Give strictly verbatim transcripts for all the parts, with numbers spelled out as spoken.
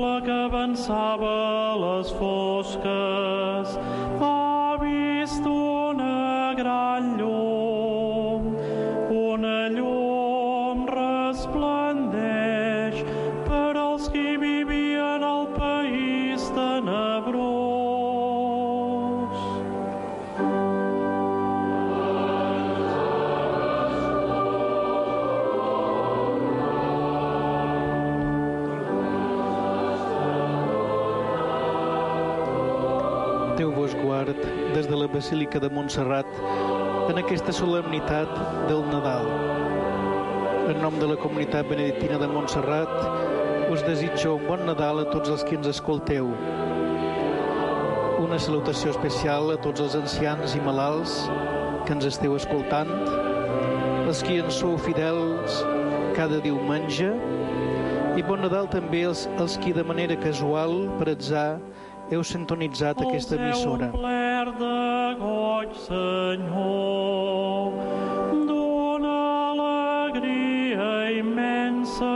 temple que avançava a les fosques ha vist una gran llum. Una llum resplendeix per als qui vivien al país tenebrós. Déu vos guard des de la Basílica de Montserrat en aquesta solemnitat del Nadal. En nom de la comunitat benedictina de Montserrat us desitjo un bon Nadal a tots els que ens escolteu. Una salutació especial a tots els ancians i malalts que ens esteu escoltant, els qui ens sou fidels cada diumenge, i bon Nadal també als, als qui de manera casual, per atzar, heu sintonitzat aquesta emissora. Els heu omplert de goig, Senyor, d'una alegria immensa,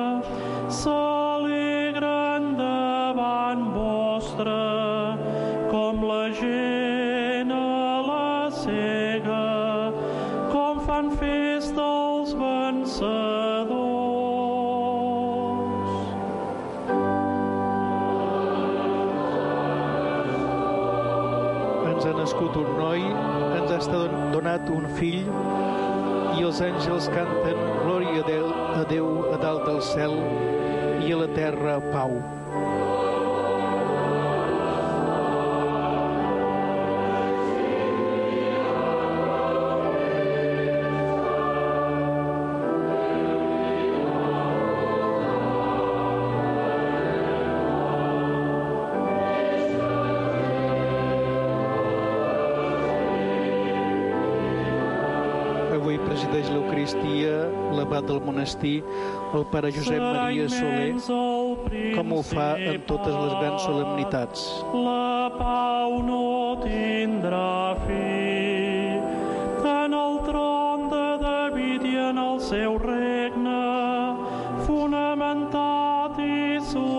s'alegren davant vostre, com la gent a la cega, com fan festa els vencedors. Ens ha nascut un noi, ens ha estat donat un fill, i els àngels canten glòria a Déu, a Déu a dalt del cel i a la terra pau. Avui presideix l'Eucaristia l'abat del monestir, el pare Josep Maria Soler, com ho fa en totes les grans solemnitats. La pau no tindrà fi en el tron de David i en el seu regne, fonamentat i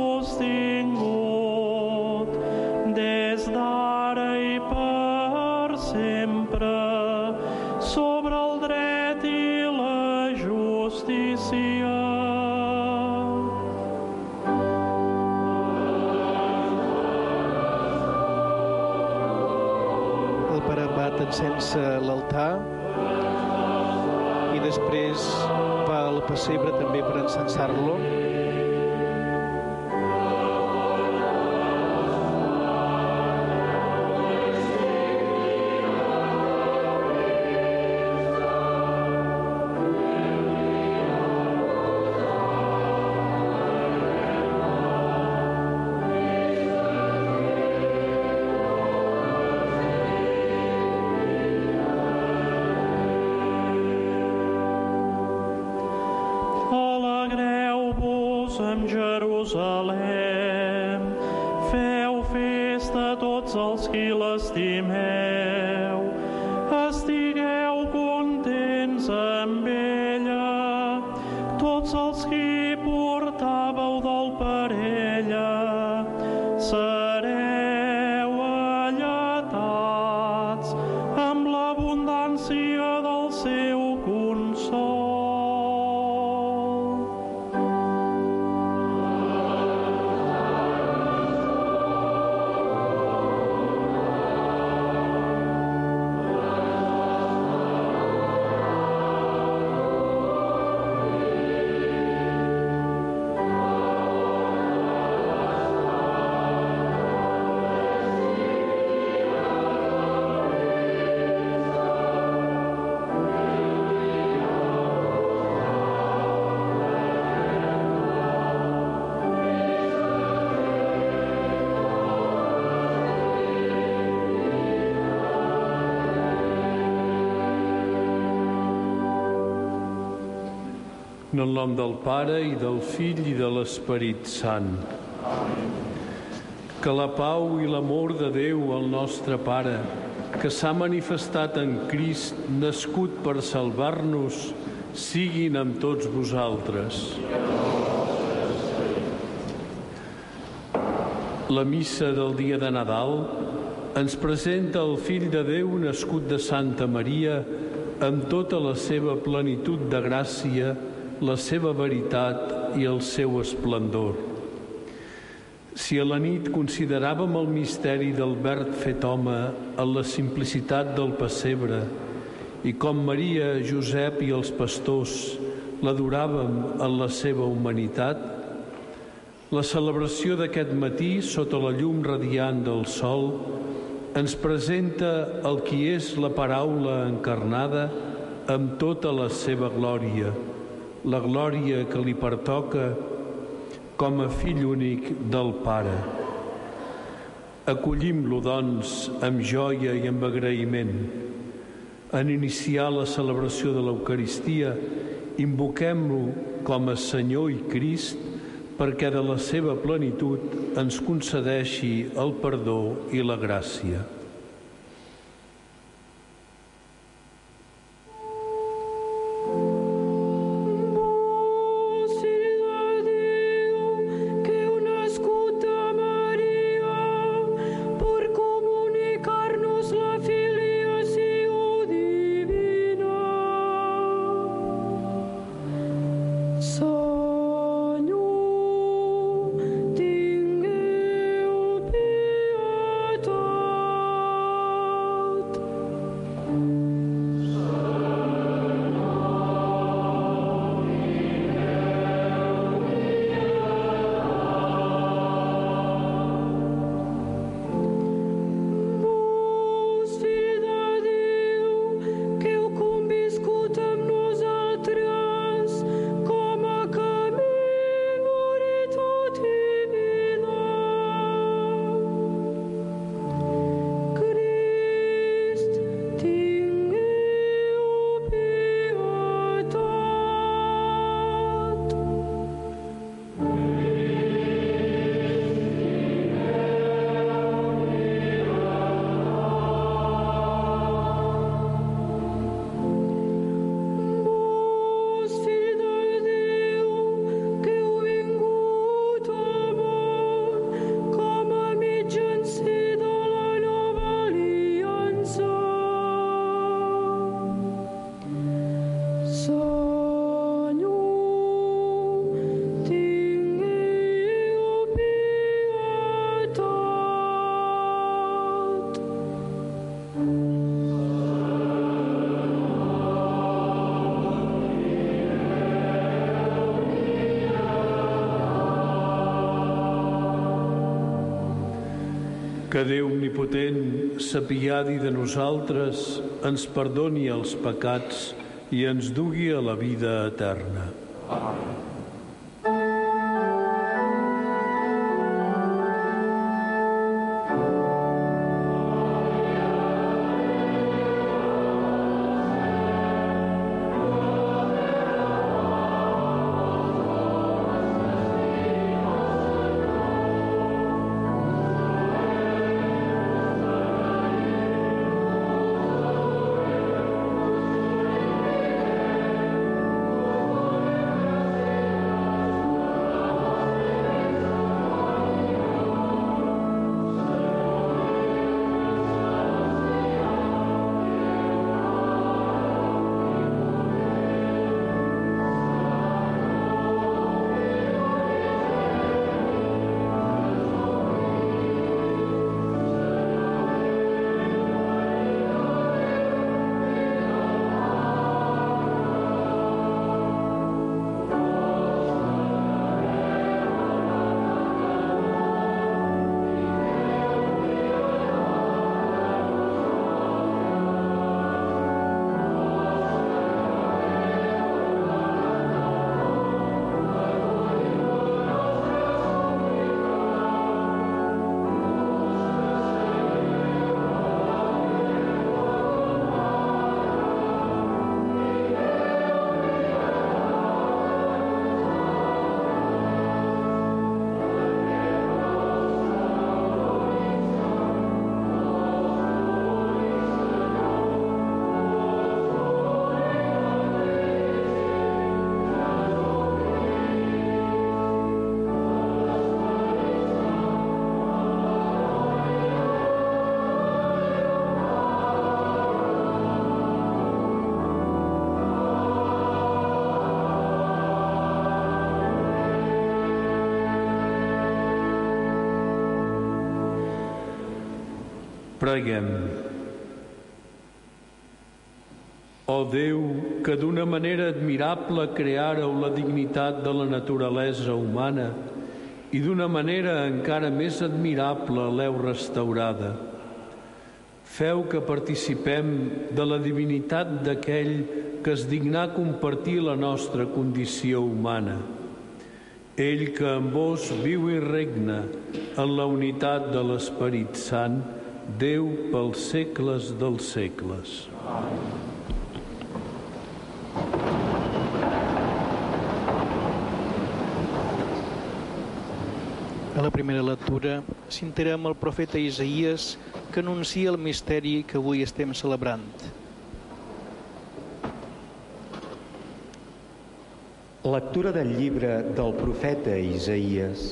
sostingut des d'ara i per sempre sobre el dret i la justícia. El pare abat encensa l'altar i després va al pessebre també per encensar-lo. Alegreu-vos amb Jerusalem, feu festa tots els qui l'estimeu, estigueu contents amb ella, tots els qui portàveu dol per ella, sereu alletats amb l'abundància del seu consol. En el nom del Pare, i del Fill, i de l'Esperit Sant. Que la pau i l'amor de Déu, el nostre Pare, que s'ha manifestat en Crist, nascut per salvar-nos, siguin amb tots vosaltres. La missa del dia de Nadal ens presenta el Fill de Déu nascut de Santa Maria amb tota la seva plenitud de gràcia, la seva veritat i el seu esplendor. Si a la nit consideràvem el misteri del Verb fet home en la simplicitat del pessebre i com Maria, Josep i els pastors l'adoràvem en la seva humanitat, la celebració d'aquest matí, sota la llum radiant del sol, ens presenta el qui és la paraula encarnada amb tota la seva glòria, la glòria que li pertoca com a fill únic del Pare. Acollim-lo, doncs, amb joia i amb agraïment. En iniciar la celebració de l'Eucaristia, invoquem-lo com a Senyor i Crist perquè de la seva plenitud ens concedeixi el perdó i la gràcia. Que Déu omnipotent s'apiadi de nosaltres, ens perdoni els pecats i ens dugui a la vida eterna. Preguem. Ó Déu, que d'una manera admirable creàreu la dignitat de la naturalesa humana i d'una manera encara més admirable l'heu restaurada, feu que participem de la divinitat d'aquell que es dignà compartir la nostra condició humana. Ell que en vos viu i regna en la unitat de l'Esperit Sant, Déu pels segles dels segles. A la primera lectura citarem el profeta Isaïes, que anuncia el misteri que avui estem celebrant. Lectura del llibre del profeta Isaïes.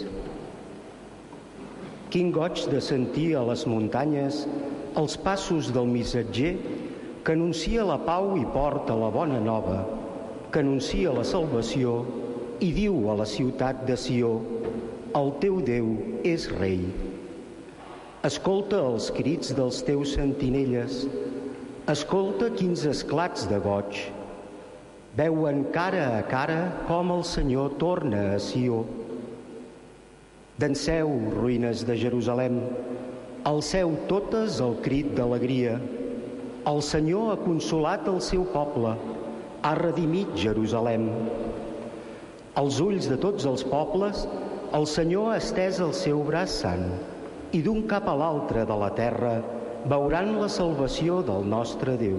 Quin goig de sentir a les muntanyes els passos del missatger que anuncia la pau i porta la bona nova, que anuncia la salvació i diu a la ciutat de Sió: el teu Déu és rei. Escolta els crits dels teus sentinelles, escolta quins esclats de goig. Veuen cara a cara com el Senyor torna a Sió. Danseu, ruïnes de Jerusalem, alceu totes el crit d'alegria. El Senyor ha consolat el seu poble, ha redimit Jerusalem. Als ulls de tots els pobles, el Senyor ha estès el seu braç sant, i d'un cap a l'altre de la terra veuran la salvació del nostre Déu.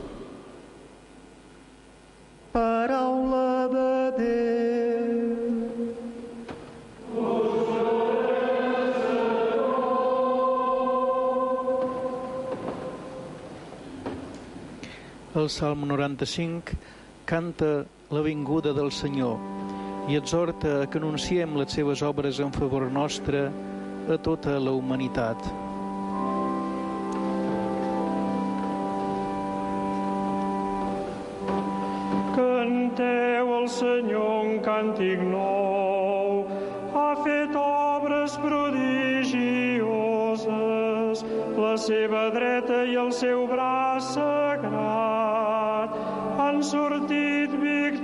Paraula de Déu. El Salm noranta-cinc canta la vinguda del Senyor i exhorta que anunciem les seves obres en favor nostre a tota la humanitat. Canteu al Senyor un càntic nou, ha fet obres prodigioses, la seva dreta i el seu braç sagrat han sortit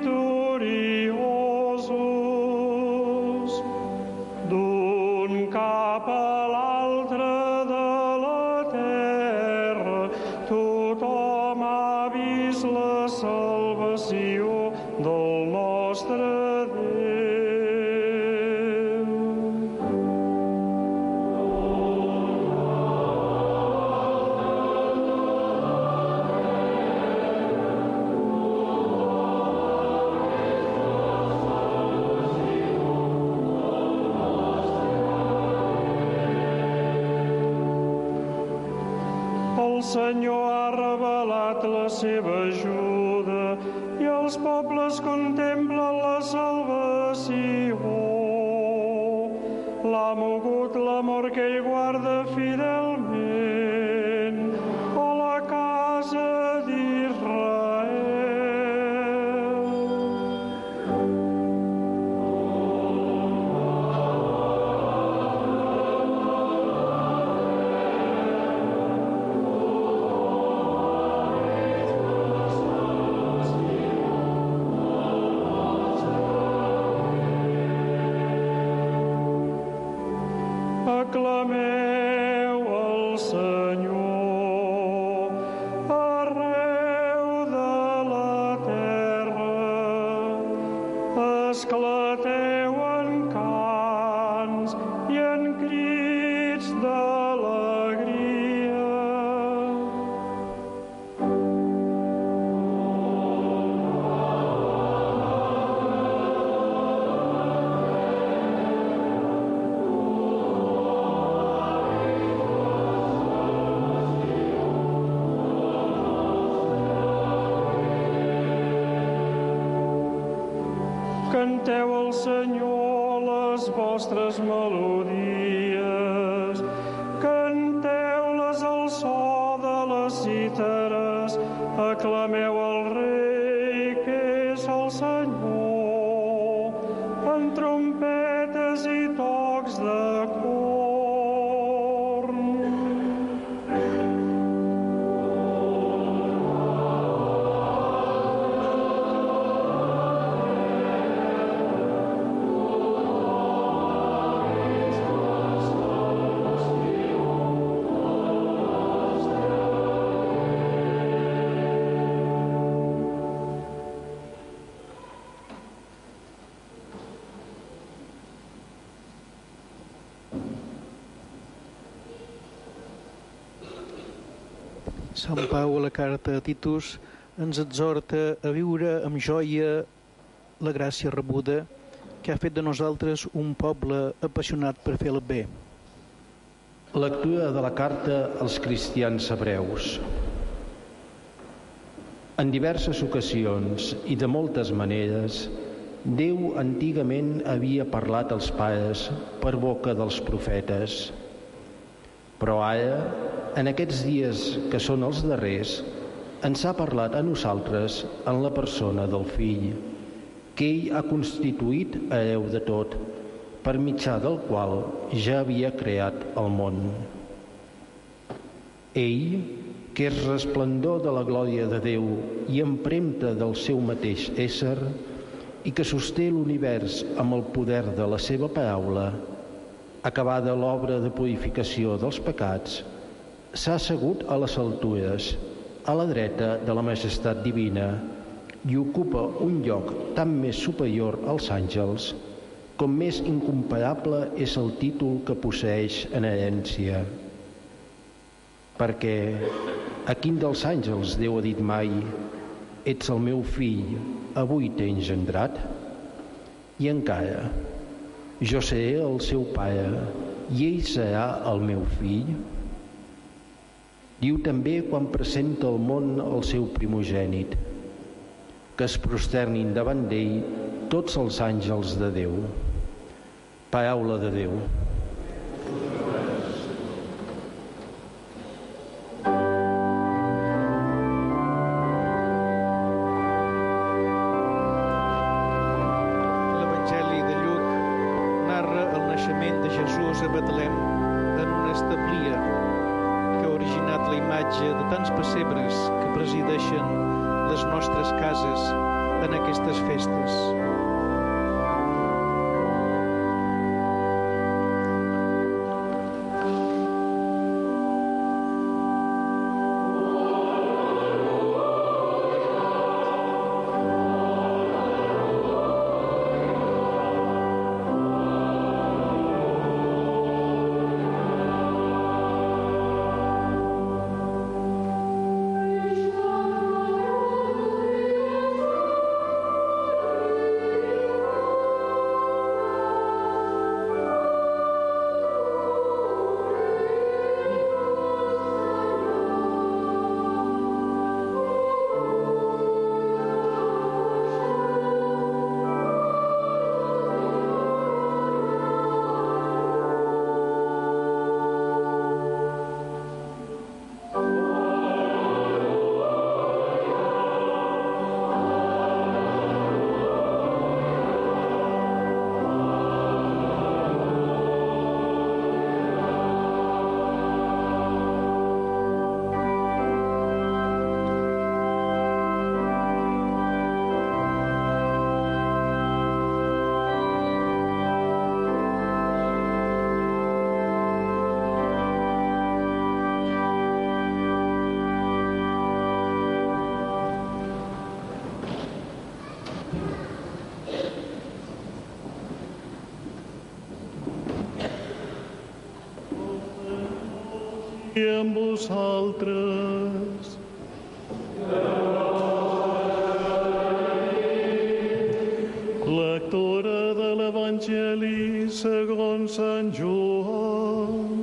victoriosos. D'un cap a l'altre de la terra, tothom ha vist la salvació del nostre Déu. El Senyor ha revelat la seva ajuda i els pobles contemplen la salvació. L'ha mogut l'amor que ell guarda fidelment a la casa d'Israel. Aclameu el Senyor arreu de la terra, esclateu en cants i en crits d'alegria. Canteu al Senyor les vostres melodies, canteu-les al so de les cítares, aclameu el Rei que és el Senyor, amb trompetes i tocs de corn. Sant Pau, a la carta a Titus, ens exhorta a viure amb joia la gràcia rebuda que ha fet de nosaltres un poble apassionat per fer el bé. Lectura de la carta als cristians hebreus. En diverses ocasions i de moltes maneres, Déu antigament havia parlat als pares per boca dels profetes. Però ara, en aquests dies que són els darrers, ens ha parlat a nosaltres en la persona del Fill, que ell ha constituït hereu de tot, per mitjà del qual ja havia creat el món. Ell, que és resplendor de la glòria de Déu i empremta del seu mateix ésser, i que sosté l'univers amb el poder de la seva paraula, acabada l'obra de purificació dels pecats, s'ha assegut a les altures, a la dreta de la majestat divina, i ocupa un lloc tan més superior als àngels, com més incomparable és el títol que posseeix en herència. Perquè a quin dels àngels Déu ha dit mai: «Ets el meu fill, avui t'he engendrat»? I encara: «Jo seré el seu pare, i ell serà el meu fill»? Diu també quan presenta al món el seu primogènit, que es prosternin davant d'ell tots els àngels de Déu. Paraula de Déu. L'Evangeli de Lluc narra el naixement de Jesús a Betlem en una establia que ha originat la imatge de tants pessebres que presideixen les nostres cases en aquestes festes. I amb vosaltres. Lectura de l'Evangeli segons Sant Joan.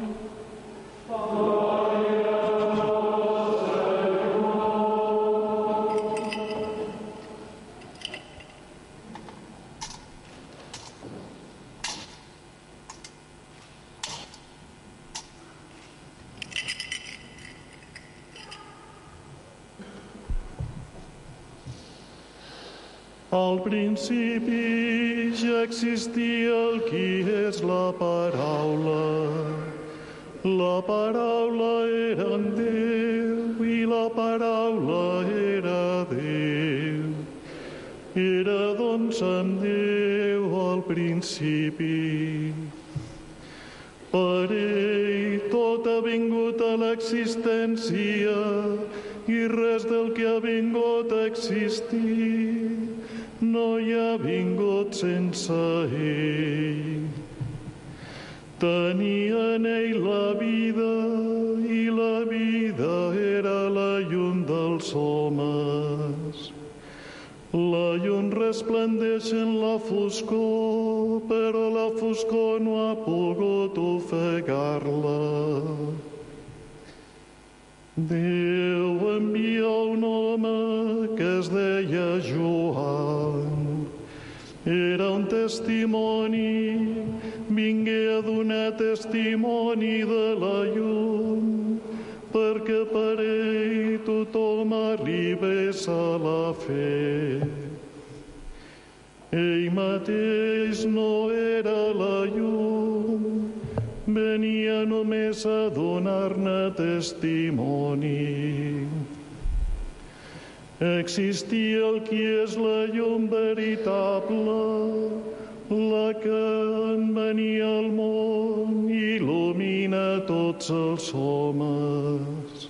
Al principi ja existia el qui és la paraula. La paraula era en Déu i la paraula era Déu. Era doncs en Déu al principi. Per ell tot ha vingut a l'existència i res del que ha vingut a existir no hi ha vingut sense ell. Tenia en ell la vida i la vida era la els homes. La llum resplendeix en la foscor, però la foscor no ha pogut ofegar-la. Déu envia un home que es deia Joan. Era un testimoni, vingué a donar testimoni de la llum, perquè per ell tothom arribés a la fe. Ell mateix no era la llum, venia només a donar-ne testimoni. Existia el qui és la llum veritable, la que en venia al món i il·lumina tots els homes.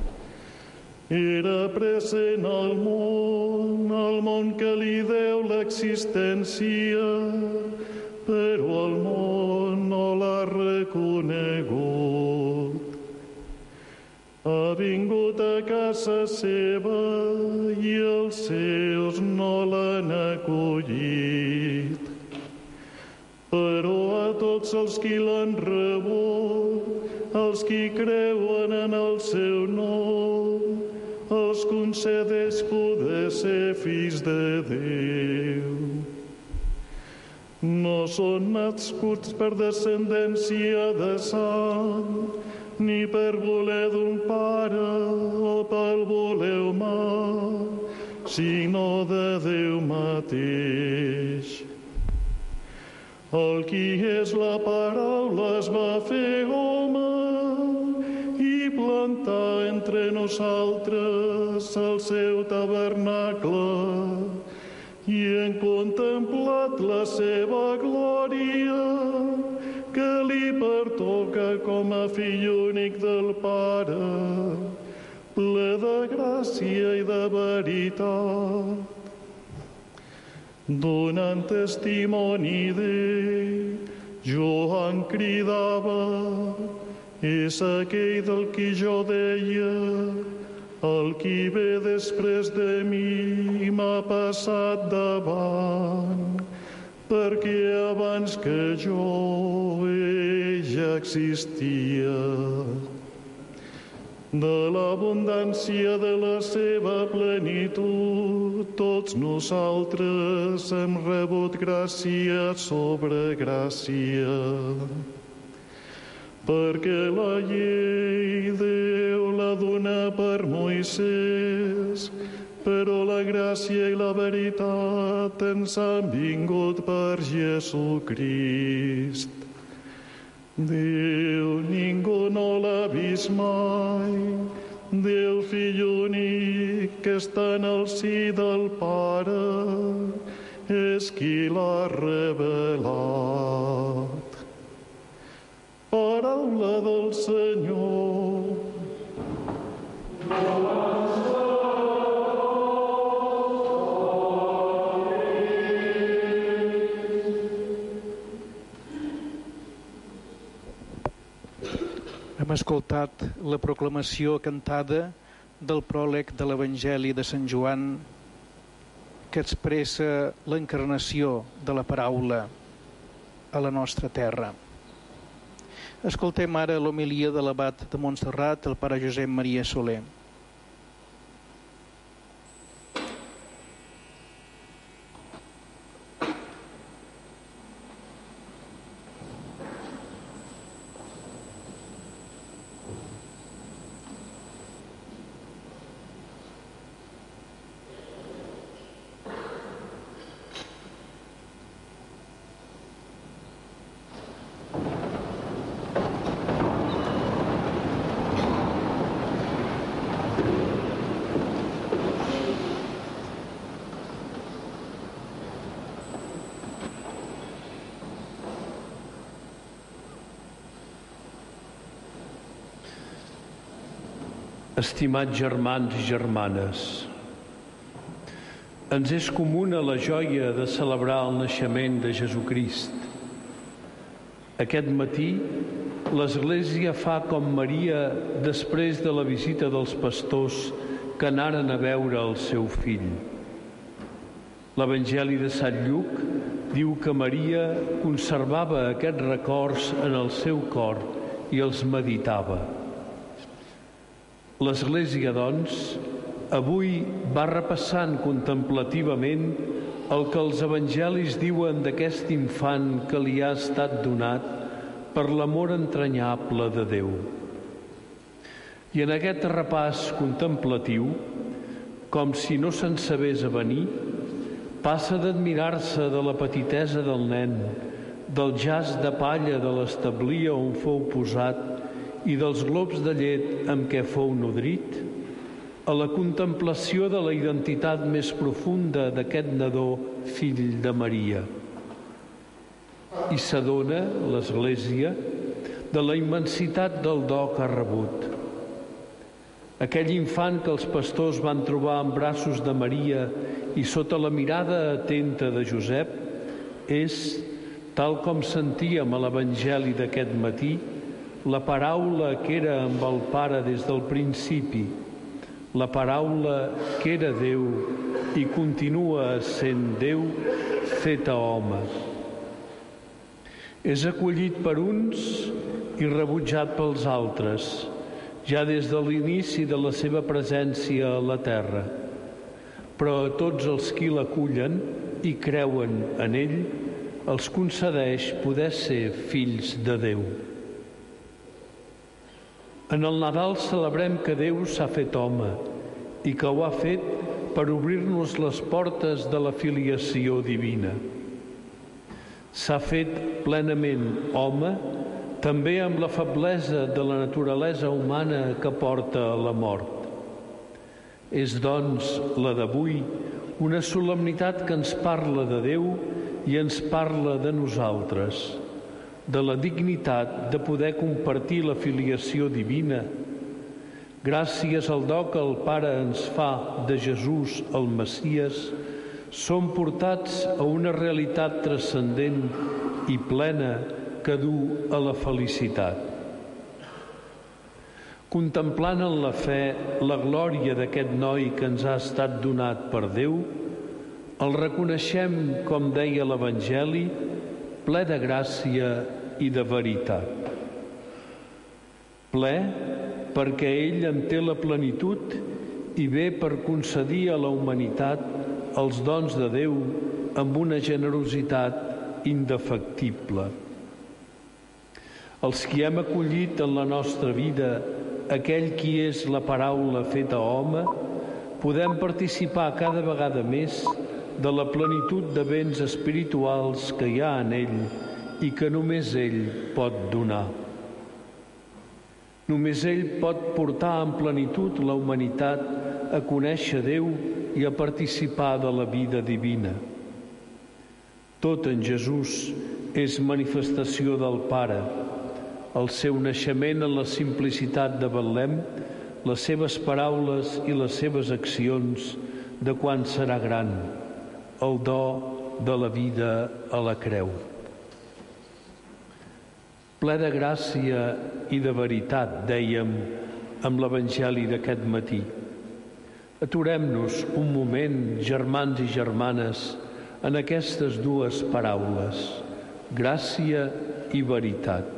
Era present al món, al món que li deu l'existència, però el món no l'ha reconegut. Ha vingut a casa seva i els seus no l'han acollit. Però a tots els qui l'han rebut, els qui creuen en el seu nom, els concedeix poder ser fills de Déu. No són nascuts per descendència de sang, ni per voler d'un pare o per voler humà, sinó de Déu mateix. El qui és la paraula es va fer home i plantà entre nosaltres el seu tabernacle, i hem contemplat la seva glòria, que li pertoca com a fill únic del Pare, ple de gràcia i de veritat. Donant testimoni d'ell, Joan cridava: és aquell del qui jo deia, el qui ve després de mi m'ha passat davant, perquè abans que jo ell ja existia. De l'abundància de la seva plenitud, tots nosaltres hem rebut gràcia sobre gràcia. Perquè la llei Déu la dona per Moisès, però la gràcia i la veritat ens han vingut per Jesucrist. Déu ningú no l'ha vist mai, Déu fill únic que està en el si del Pare, és qui l'ha revelat. Paraula del Senyor. Hem escoltat la proclamació cantada del pròleg de l'Evangeli de Sant Joan, que expressa l'encarnació de la paraula a la nostra terra. Escoltem ara l'homilia de l'abat de Montserrat, el pare Josep Maria Soler. Estimats germans i germanes, ens és comuna la joia de celebrar el naixement de Jesucrist. Aquest matí, l'Església fa com Maria després de la visita dels pastors que anaren a veure el seu fill. L'Evangeli de Sant Lluc diu que Maria conservava aquests records en el seu cor i els meditava. L'Església, doncs, avui va repassant contemplativament el que els evangelis diuen d'aquest infant que li ha estat donat per l'amor entranyable de Déu. I en aquest repàs contemplatiu, com si no se'n sabés avenir, passa d'admirar-se de la petitesa del nen, del jaç de palla de l'establir on fou posat i dels globs de llet amb què fou nodrit, a la contemplació de la identitat més profunda d'aquest nadó, fill de Maria. I s'adona, l'Església, de la immensitat del do que ha rebut. Aquell infant que els pastors van trobar en braços de Maria i sota la mirada atenta de Josep és, tal com sentíem a l'Evangeli d'aquest matí, la paraula que era amb el Pare des del principi, la paraula que era Déu i continua sent Déu feta home. És acollit per uns i rebutjat pels altres, ja des de l'inici de la seva presència a la terra. Però a tots els qui l'acullen i creuen en ell, els concedeix poder ser fills de Déu. En el Nadal celebrem que Déu s'ha fet home i que ho ha fet per obrir-nos les portes de la filiació divina. S'ha fet plenament home també amb la feblesa de la naturalesa humana que porta a la mort. És, doncs, la d'avui una solemnitat que ens parla de Déu i ens parla de nosaltres, de la dignitat de poder compartir la filiació divina. Gràcies al do que el Pare ens fa de Jesús, el Messies, som portats a una realitat transcendent i plena que du a la felicitat. Contemplant en la fe la glòria d'aquest noi que ens ha estat donat per Déu, el reconeixem, com deia l'Evangeli, ple de gràcia i de veritat. Ple perquè ell en té la plenitud i ve per concedir a la humanitat els dons de Déu amb una generositat indefectible. Els qui hem acollit en la nostra vida aquell qui és la paraula feta home, podem participar cada vegada més de la plenitud de béns espirituals que hi ha en ell i que només ell pot donar. Només ell pot portar en plenitud la humanitat a conèixer Déu i a participar de la vida divina. Tot en Jesús és manifestació del Pare. El seu naixement en la simplicitat de Betlem, les seves paraules i les seves accions de quan serà gran, el do de la vida a la creu. Ple de gràcia i de veritat, dèiem amb l'Evangeli d'aquest matí. Aturem-nos un moment, germans i germanes, en aquestes dues paraules, gràcia i veritat.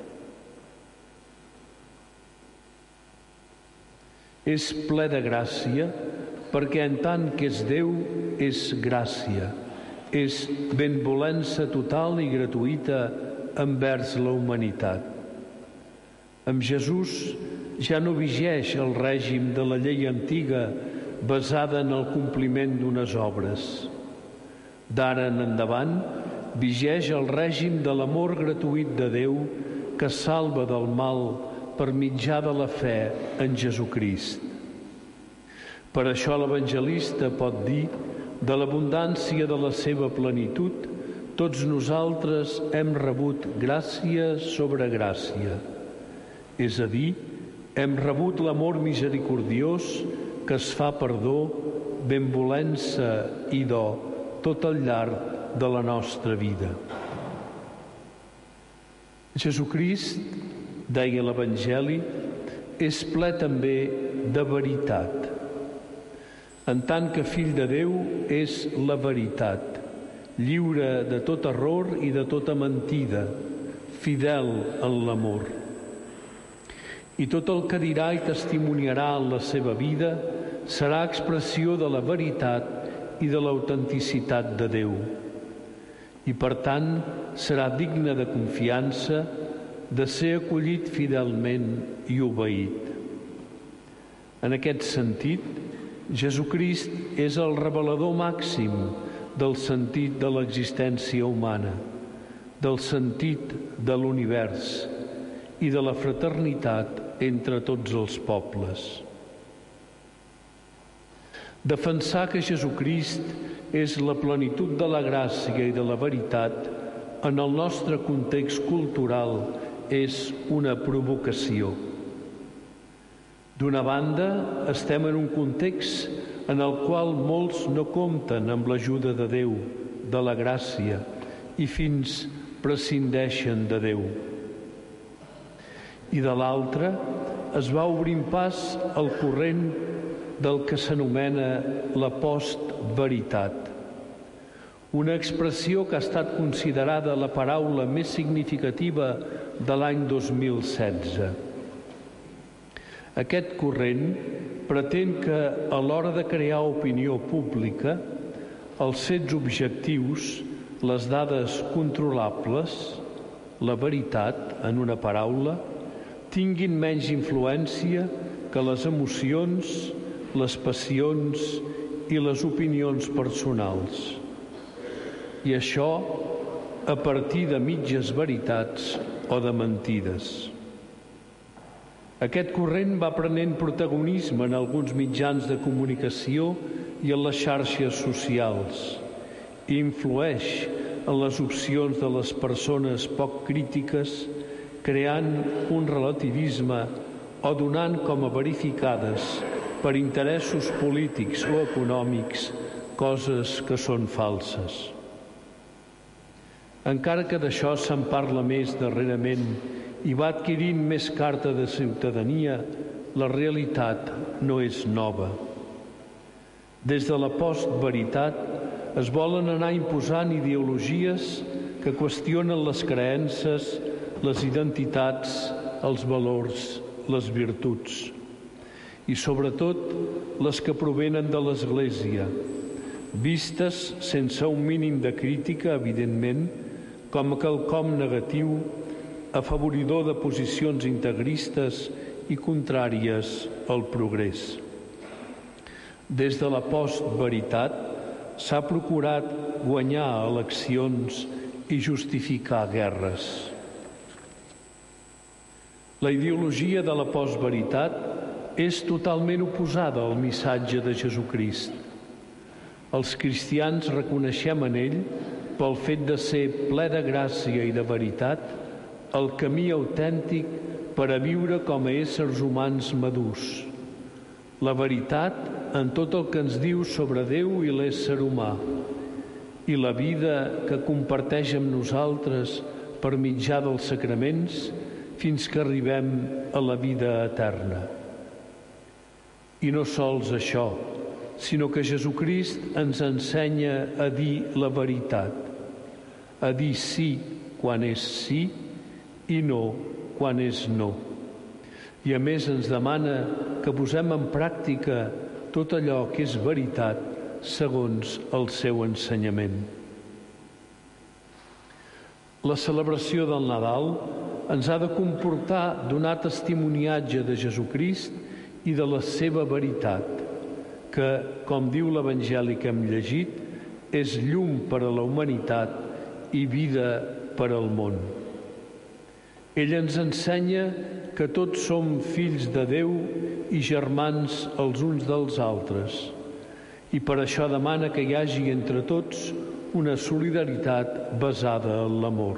És ple de gràcia perquè en tant que és Déu és gràcia, és benvolença total i gratuïta envers la humanitat. Amb Jesús ja no vigeix el règim de la llei antiga basada en el compliment d'unes obres. D'ara en endavant vigeix el règim de l'amor gratuït de Déu que salva del mal per mitjà de la fe en Jesucrist. Per això l'evangelista pot dir, de l'abundància de la seva plenitud, tots nosaltres hem rebut gràcia sobre gràcia. És a dir, hem rebut l'amor misericordiós que es fa perdó, benvolença i do tot al llarg de la nostra vida. Jesucrist, deia l'Evangeli, és ple també de veritat. en tant que fill de Déu és la veritat, lliure de tot error i de tota mentida, fidel en l'amor. I tot el que dirà i testimoniarà en la seva vida serà expressió de la veritat i de l'autenticitat de Déu. I per tant serà digne de confiança, de ser acollit fidelment i obeït. En aquest sentit, Jesucrist és el revelador màxim del sentit de l'existència humana, del sentit de l'univers i de la fraternitat entre tots els pobles. Defensar que Jesucrist és la plenitud de la gràcia i de la veritat en el nostre context cultural és una provocació. D'una banda, estem en un context en el qual molts no compten amb l'ajuda de Déu, de la gràcia, i fins prescindeixen de Déu. I de l'altra, es va obrint pas al corrent del que s'anomena la postveritat, una expressió que ha estat considerada la paraula més significativa de l'any dos mil setze. Aquest corrent pretén que, a l'hora de crear opinió pública, els fets objectius, les dades controlables, la veritat, en una paraula, tinguin menys influència que les emocions, les passions i les opinions personals. I això a partir de mitges veritats o de mentides. Aquest corrent va prenent protagonisme en alguns mitjans de comunicació i en les xarxes socials i influeix en les opcions de les persones poc crítiques, creant un relativisme o donant com a verificades per interessos polítics o econòmics coses que són falses. Encara que d'això se'n parla més darrerament i va adquirint més carta de ciutadania, la realitat no és nova. Des de la postveritat es volen anar imposant ideologies que qüestionen les creences, les identitats, els valors, les virtuts i sobretot les que provenen de l'Església, vistes sense un mínim de crítica, evidentment, com a quelcom negatiu, afavoridor de posicions integristes i contràries al progrés. Des de la postveritat s'ha procurat guanyar eleccions i justificar guerres. La ideologia de la postveritat és totalment oposada al missatge de Jesucrist. Els cristians reconeixem en ell, pel fet de ser ple de gràcia i de veritat, el camí autèntic per a viure com a éssers humans madurs. La veritat en tot el que ens diu sobre Déu i l'ésser humà i la vida que comparteix amb nosaltres per mitjà dels sacraments fins que arribem a la vida eterna. I no sols això, sinó que Jesucrist ens ensenya a dir la veritat, a dir sí quan és sí i no quan és no. I a més ens demana que posem en pràctica tot allò que és veritat segons el seu ensenyament. La celebració del Nadal ens ha de comportar donar testimoniatge de Jesucrist i de la seva veritat, que, com diu l'Evangeli que hem llegit, és llum per a la humanitat i vida per al món. Ell ens ensenya que tots som fills de Déu i germans els uns dels altres, i per això demana que hi hagi entre tots una solidaritat basada en l'amor.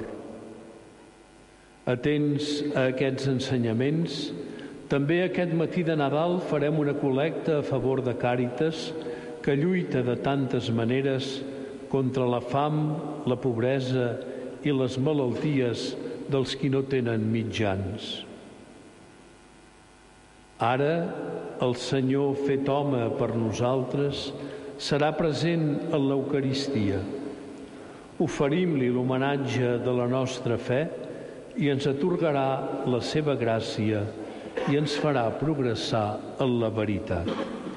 Atents a aquests ensenyaments, també aquest matí de Nadal farem una col·lecta a favor de Càritas que lluita de tantes maneres contra la fam, la pobresa i les malalties dels qui no tenen mitjans. Ara, el Senyor fet home per nosaltres serà present en l'Eucaristia. Oferim-li l'homenatge de la nostra fe i ens atorgarà la seva gràcia i ens farà progressar en la veritat.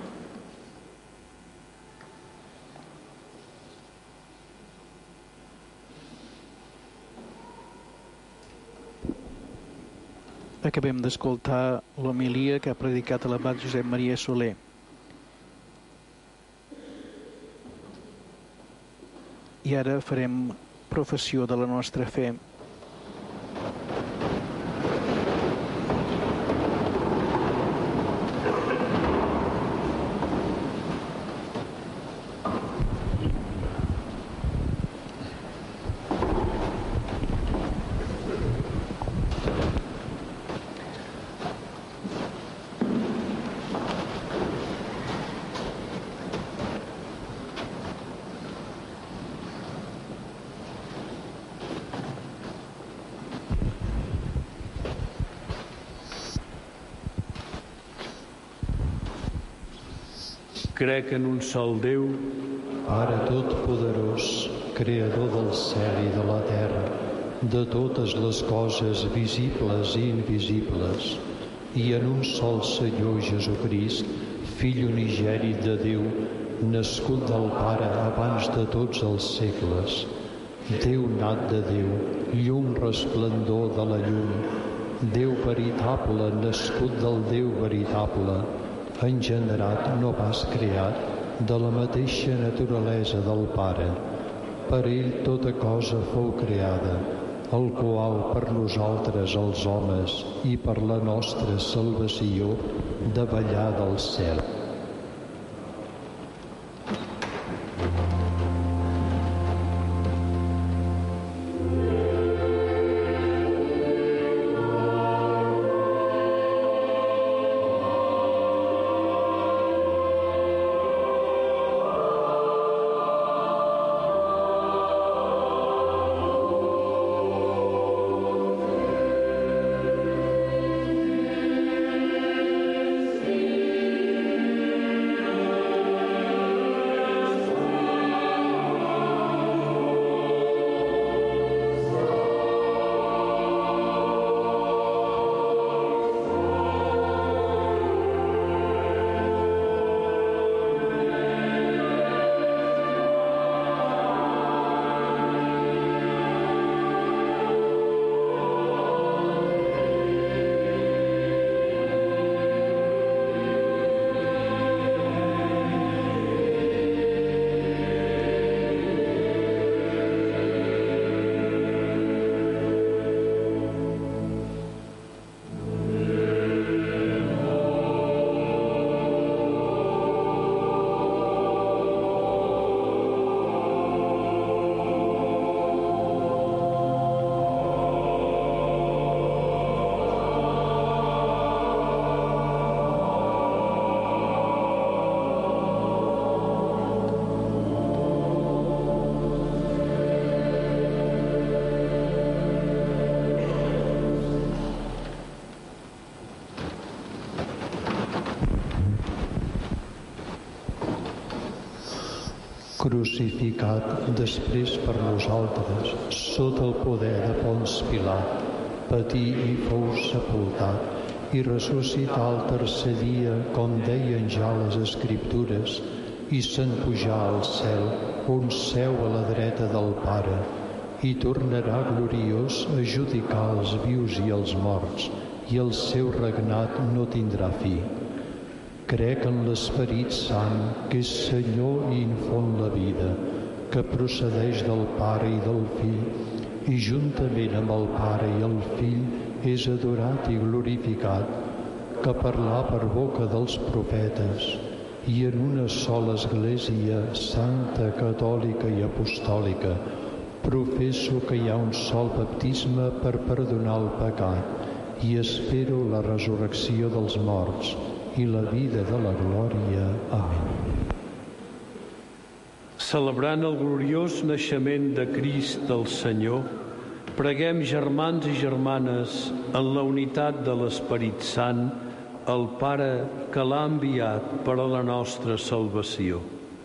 Acabem d'escoltar l'homilia que ha predicat l'abat Josep Maria Soler. I ara farem professió de la nostra fe. Crec en un sol Déu, Pare Totpoderós, Creador del cel i de la terra, de totes les coses visibles i invisibles, i en un sol Senyor Jesucrist, Fill unigènit de Déu, nascut del Pare abans de tots els segles, Déu nat de Déu, llum resplendor de la llum, Déu veritable, nascut del Déu veritable, engenerat, no pas creat, de la mateixa naturalesa del Pare. Per ell tota cosa fou creada, el qual per nosaltres els homes i per la nostra salvació davallà del cel. Crucificat després per nosaltres, sota el poder de Ponç Pilat, patí i fou sepultat i ressuscità el tercer dia, com deien ja les Escriptures, i se'n pujà al cel, on seu a la dreta del Pare, i tornarà gloriós a judicar els vius i els morts, i el seu regnat no tindrà fi. Crec en l'Esperit Sant, que és Senyor i infon la vida, que procedeix del Pare i del Fill, i juntament amb el Pare i el Fill és adorat i glorificat, que parlà per boca dels profetes, i en una sola Església santa, catòlica i apostòlica, professo que hi ha un sol baptisme per perdonar el pecat i espero la resurrecció dels morts i la vida de la glòria. Amén. Celebrant el gloriós naixement de Crist el Senyor, preguem, germans i germanes, en la unitat de l'Esperit Sant, el Pare que l'ha enviat per a la nostra salvació.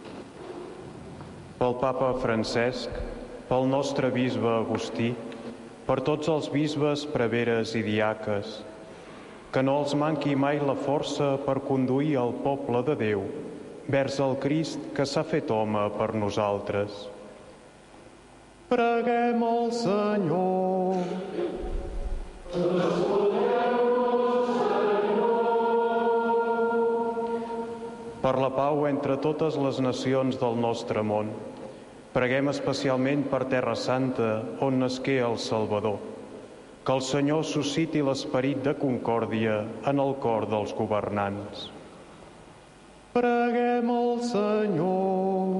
Pel papa Francesc, pel nostre bisbe Agustí, per tots els bisbes, preveres i diaques, que no els manqui mai la força per conduir el poble de Déu vers el Crist que s'ha fet home per nosaltres. Preguem al Senyor. Per la pau entre totes les nacions del nostre món, preguem especialment per Terra Santa, on nasqué el Salvador. Que el Senyor susciti l'esperit de concòrdia en el cor dels governants. Preguem al Senyor.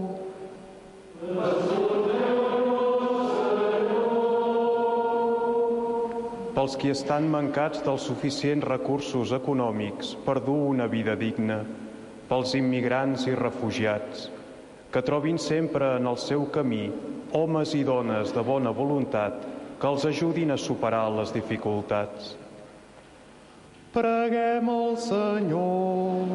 Pels qui estan mancats dels suficients recursos econòmics per dur una vida digna, pels immigrants i refugiats, que trobin sempre en el seu camí homes i dones de bona voluntat que els ajudin a superar les dificultats. Preguem al Senyor.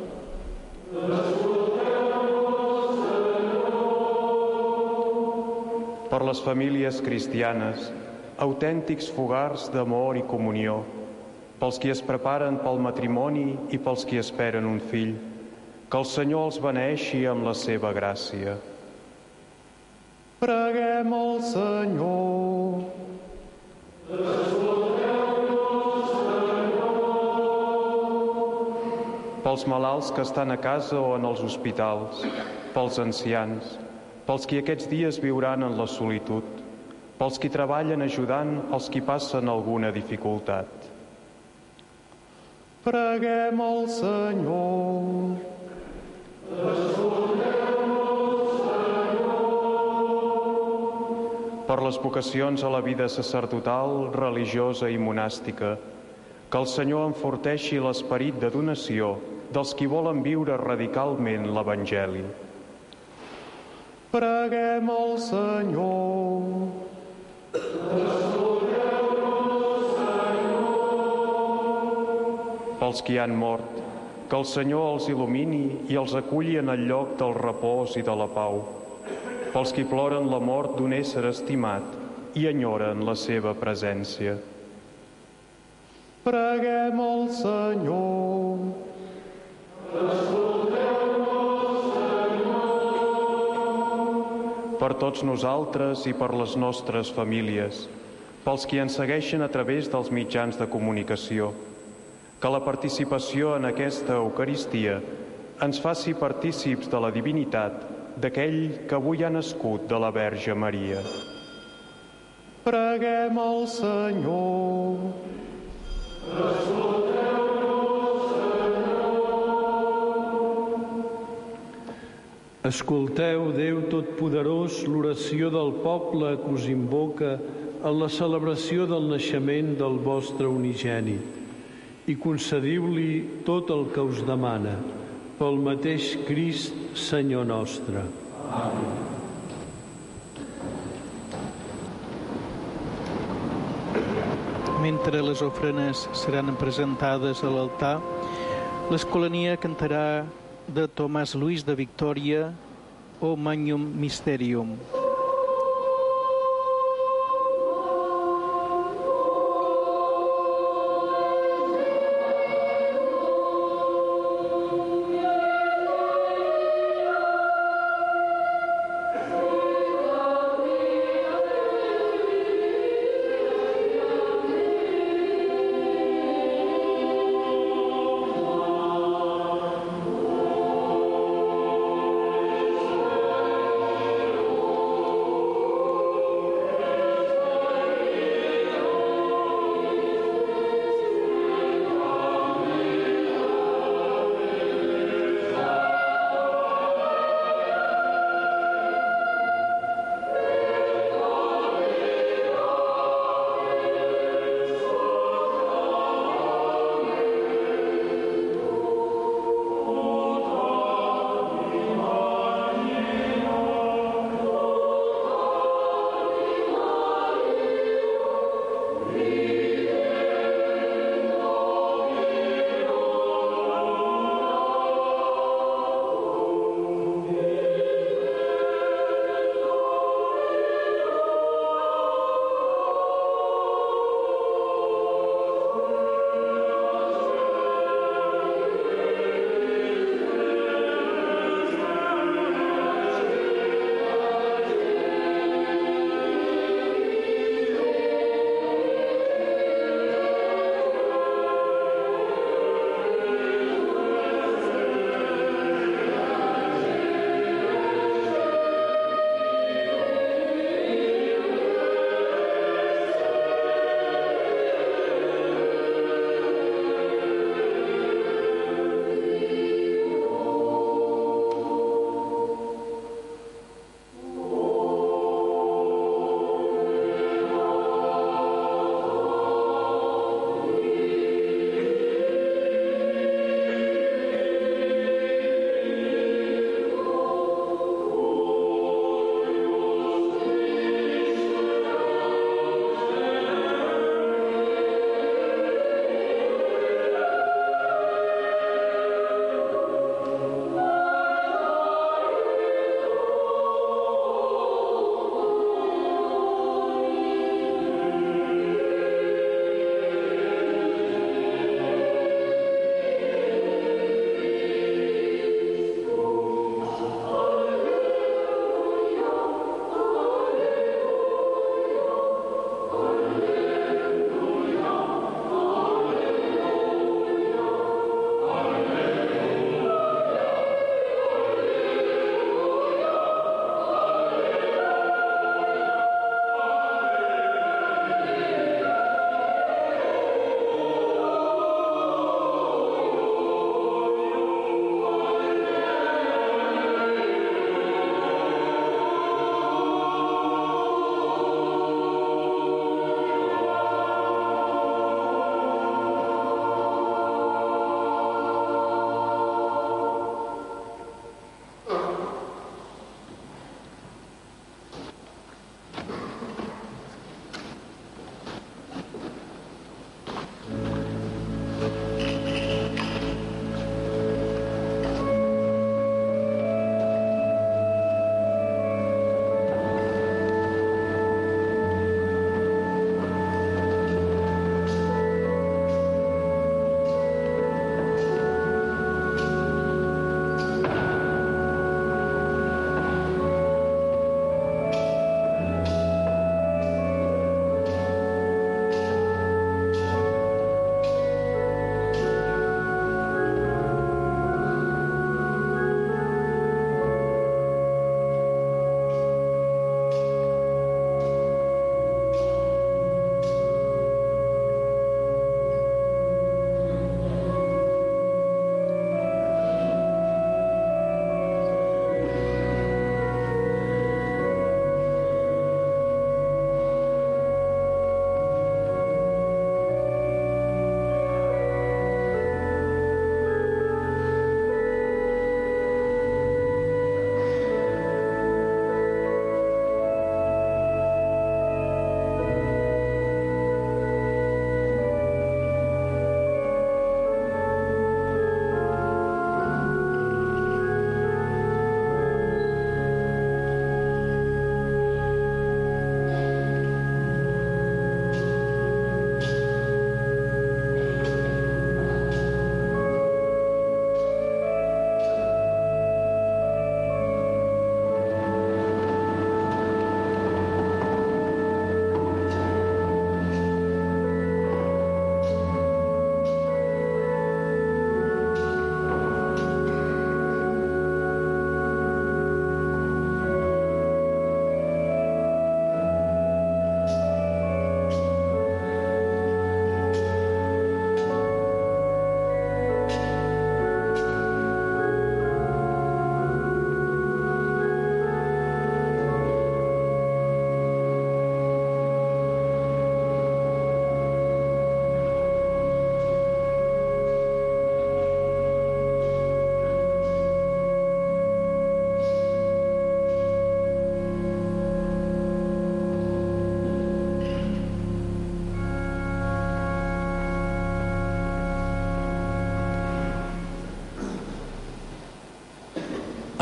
Per les famílies cristianes, autèntics fogars d'amor i comunió, pels qui es preparen pel matrimoni i pels qui esperen un fill, que el Senyor els beneeixi amb la seva gràcia. Preguem al Senyor. Pels malalts que estan a casa o en els hospitals, pels ancians, pels qui aquests dies viuran en la solitud, pels qui treballen ajudant els qui passen alguna dificultat. Preguem al Senyor. Per les vocacions a la vida sacerdotal, religiosa i monàstica, que el Senyor enforteixi l'esperit de donació dels qui volen viure radicalment l'Evangeli. Preguem al Senyor. Pels qui han mort, que el Senyor els il·lumini i els aculli en el lloc del repòs i de la pau. Pels qui ploren la mort d'un ésser estimat i enyoren la seva presència. Preguem al Senyor. Per tots nosaltres i per les nostres famílies, pels qui ens segueixen a través dels mitjans de comunicació, que la participació en aquesta Eucaristia ens faci partícips de la divinitat d'aquell que avui ha nascut de la Verge Maria. Preguem al Senyor. Escolteu, Déu Totpoderós, l'oració del poble que us invoca en la celebració del naixement del vostre unigènit i concediu-li tot el que us demana, pel mateix Crist, Senyor nostre. Amén. Mentre les ofrenes seran presentades a l'altar, l'Escolania cantarà de Tomàs Lluís de Victòria, O Magnum Mysterium.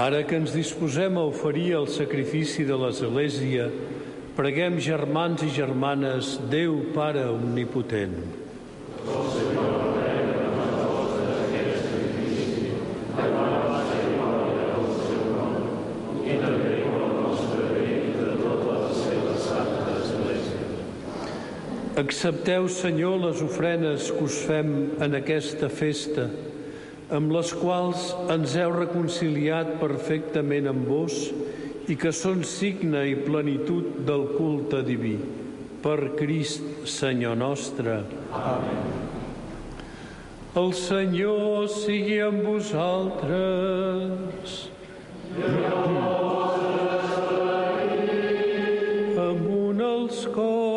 Ara que ens disposem a oferir el sacrifici de l'Església, preguem, germans i germanes, Déu Pare Omnipotent. Accepteu, Senyor, les ofrenes que us fem en aquesta festa, amb les quals ens heu reconciliat perfectament amb vos i que són signe i plenitud del culte diví. Per Crist, Senyor nostre. Amén. El Senyor sigui amb vosaltres. Amunt els cors.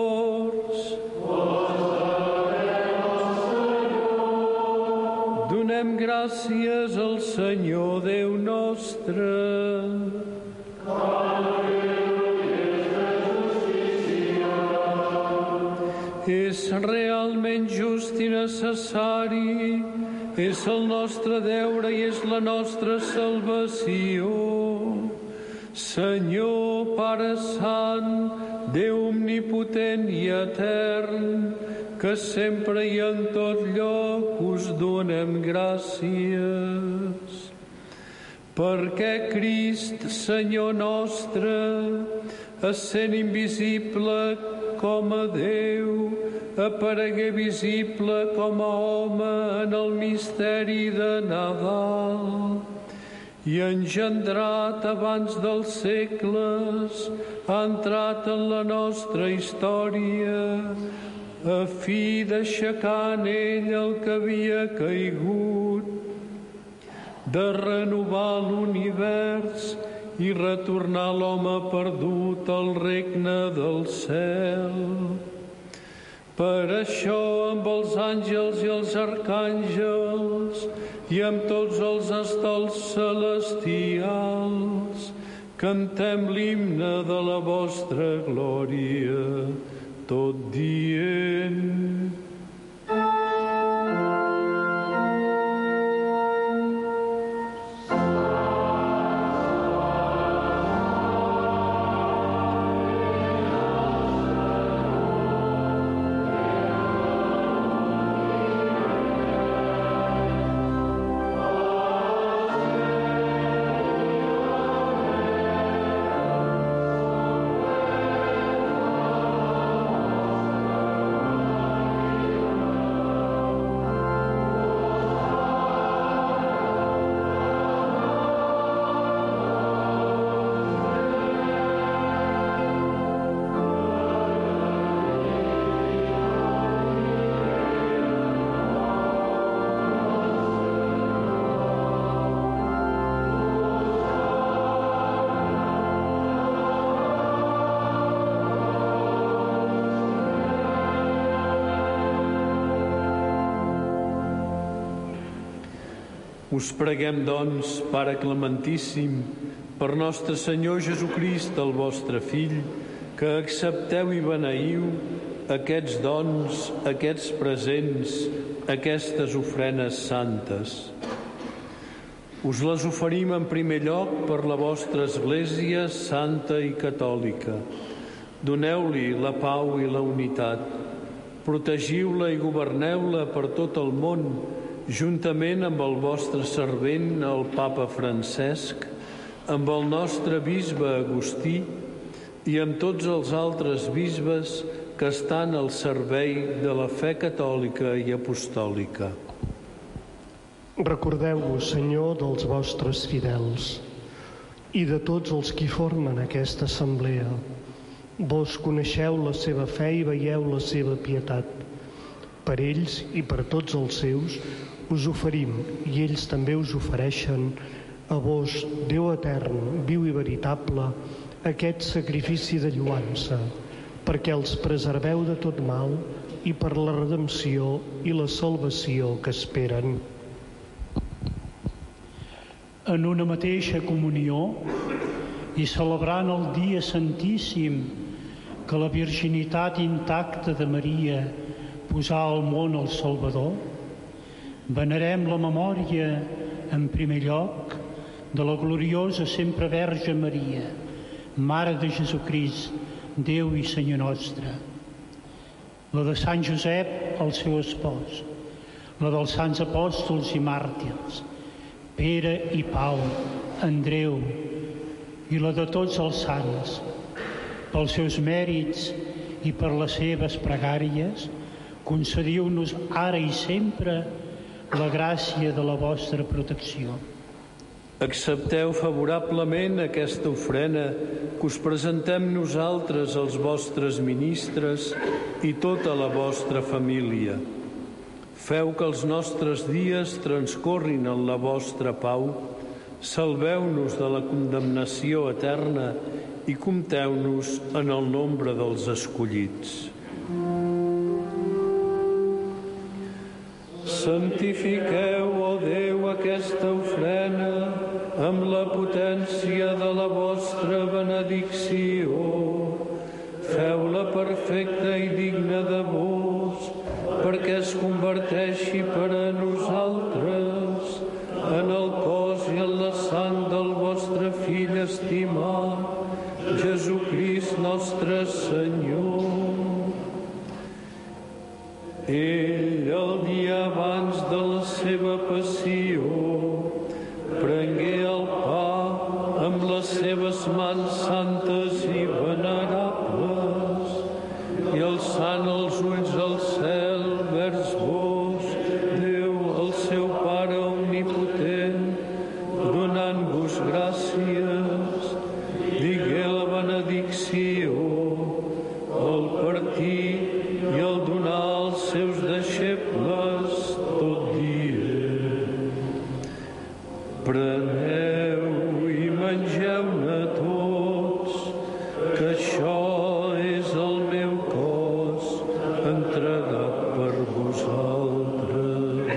Donem gràcies al Senyor Déu nostre. És realment just i necessari, és el nostre deure i és la nostra salvació. Senyor, Pare Sant, Déu omnipotent i etern, que sempre i en tot lloc us donem gràcies. Perquè Crist, Senyor nostre, essent invisible com a Déu, aparegué visible com a home en el misteri de Nadal i engendrat abans dels segles, ha entrat en la nostra història a fi d'aixecar en ell el que havia caigut, de renovar l'univers i retornar l'home perdut al regne del cel. Per això, amb els àngels i els arcàngels i amb tots els estols celestials, cantem l'himne de la vostra glòria, tot dient: Us preguem, doncs, Pare clementíssim, per nostre Senyor Jesucrist, el vostre Fill, que accepteu i beneiu aquests dons, aquests presents, aquestes ofrenes santes. Us les oferim en primer lloc per la vostra Església santa i catòlica. Doneu-li la pau i la unitat. Protegiu-la i governeu-la per tot el món, juntament amb el vostre servent, el Papa Francesc, amb el nostre bisbe Agustí i amb tots els altres bisbes que estan al servei de la fe catòlica i apostòlica. Recordeu-vos, Senyor, dels vostres fidels i de tots els qui formen aquesta assemblea. Vos coneixeu la seva fe i veieu la seva pietat. Per ells i per tots els seus us oferim, i ells també us ofereixen, a vos, Déu etern, viu i veritable, aquest sacrifici de lloança, perquè els preserveu de tot mal i per la redempció i la salvació que esperen. En una mateixa comunió i celebrant el dia santíssim que la virginitat intacta de Maria posà al món el Salvador, venerem la memòria, en primer lloc, de la gloriosa sempre Verge Maria, Mare de Jesucrist, Déu i Senyor nostre, la de Sant Josep, el seu espòs, la dels sants apòstols i màrtirs, Pere i Pau, Andreu, i la de tots els sants, pels seus mèrits i per les seves pregàries, concediu-nos ara i sempre la gràcia de la vostra protecció. Accepteu favorablement aquesta ofrena que us presentem nosaltres, els vostres ministres i tota la vostra família. Feu que els nostres dies transcorrin en la vostra pau, salveu-nos de la condemnació eterna i compteu-nos en el nombre dels escollits. Santifiqueu, ó Déu, aquesta ofrena amb la potència de la vostra benedicció. Feu-la perfecta i digna de vos, perquè es converteixi per a nosaltres en el cos i en la sang del vostre Fill estimat, Jesucrist nostre Senyor. Ell, el dia abans de la seva passió, prengué el pa amb les seves mans santes i venerables i alçant els ulls al cel vers vos, Déu, el seu Pare omnipotent, donant-vos gràcies, digué la benedicció, el partir i el donar als seus deixebles tot dient. Preneu i mengeu-ne tots, que això és el meu cos entregat per vosaltres.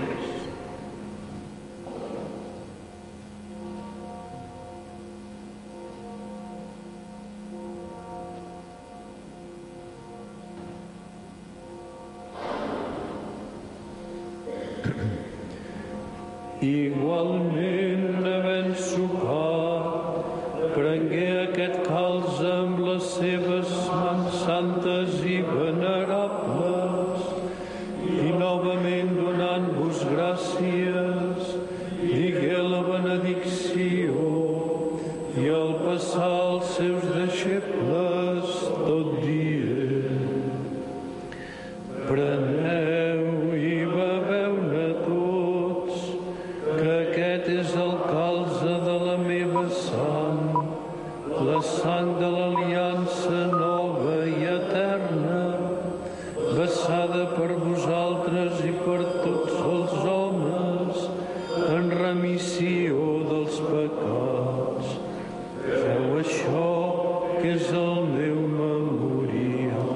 Igualment, havent sopat, prengué aquest calç amb les seves mans santes i venerables i novament donant-vos gràcies, digué la benedicció i al passar als seus deixebles tot dient. Preneu i beveu-ne tots, que aquest és el calze de la meva sang, la sang de l'aliança nova i eterna, vessada per vosaltres i per tots els homes en remissió dels pecats. Feu això, que és el meu memorial.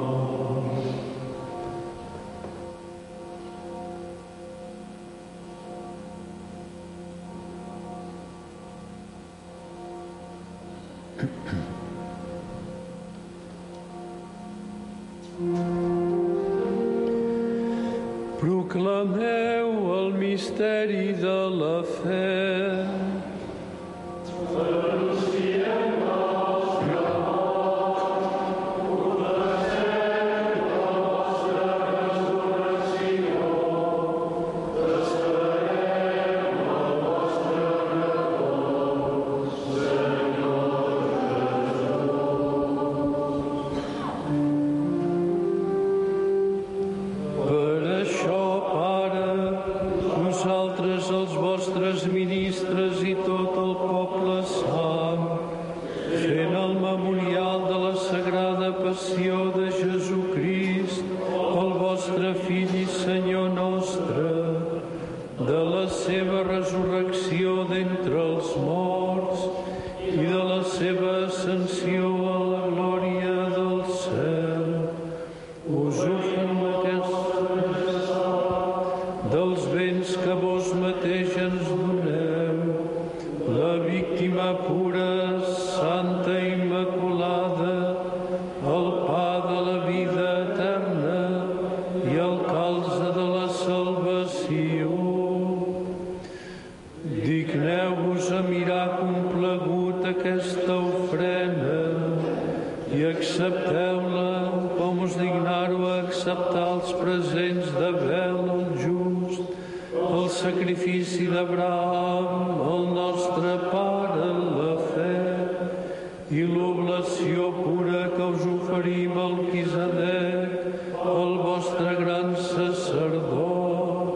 Proclameu el misteri de la fe. Ministres i accepteu-la com us dignaro a acceptar els presents d'Abel el just, el sacrifici d'Abraham, el nostre pare en la fe, i l'oblació pura que us oferim al Melquisedec, el vostre gran sacerdot.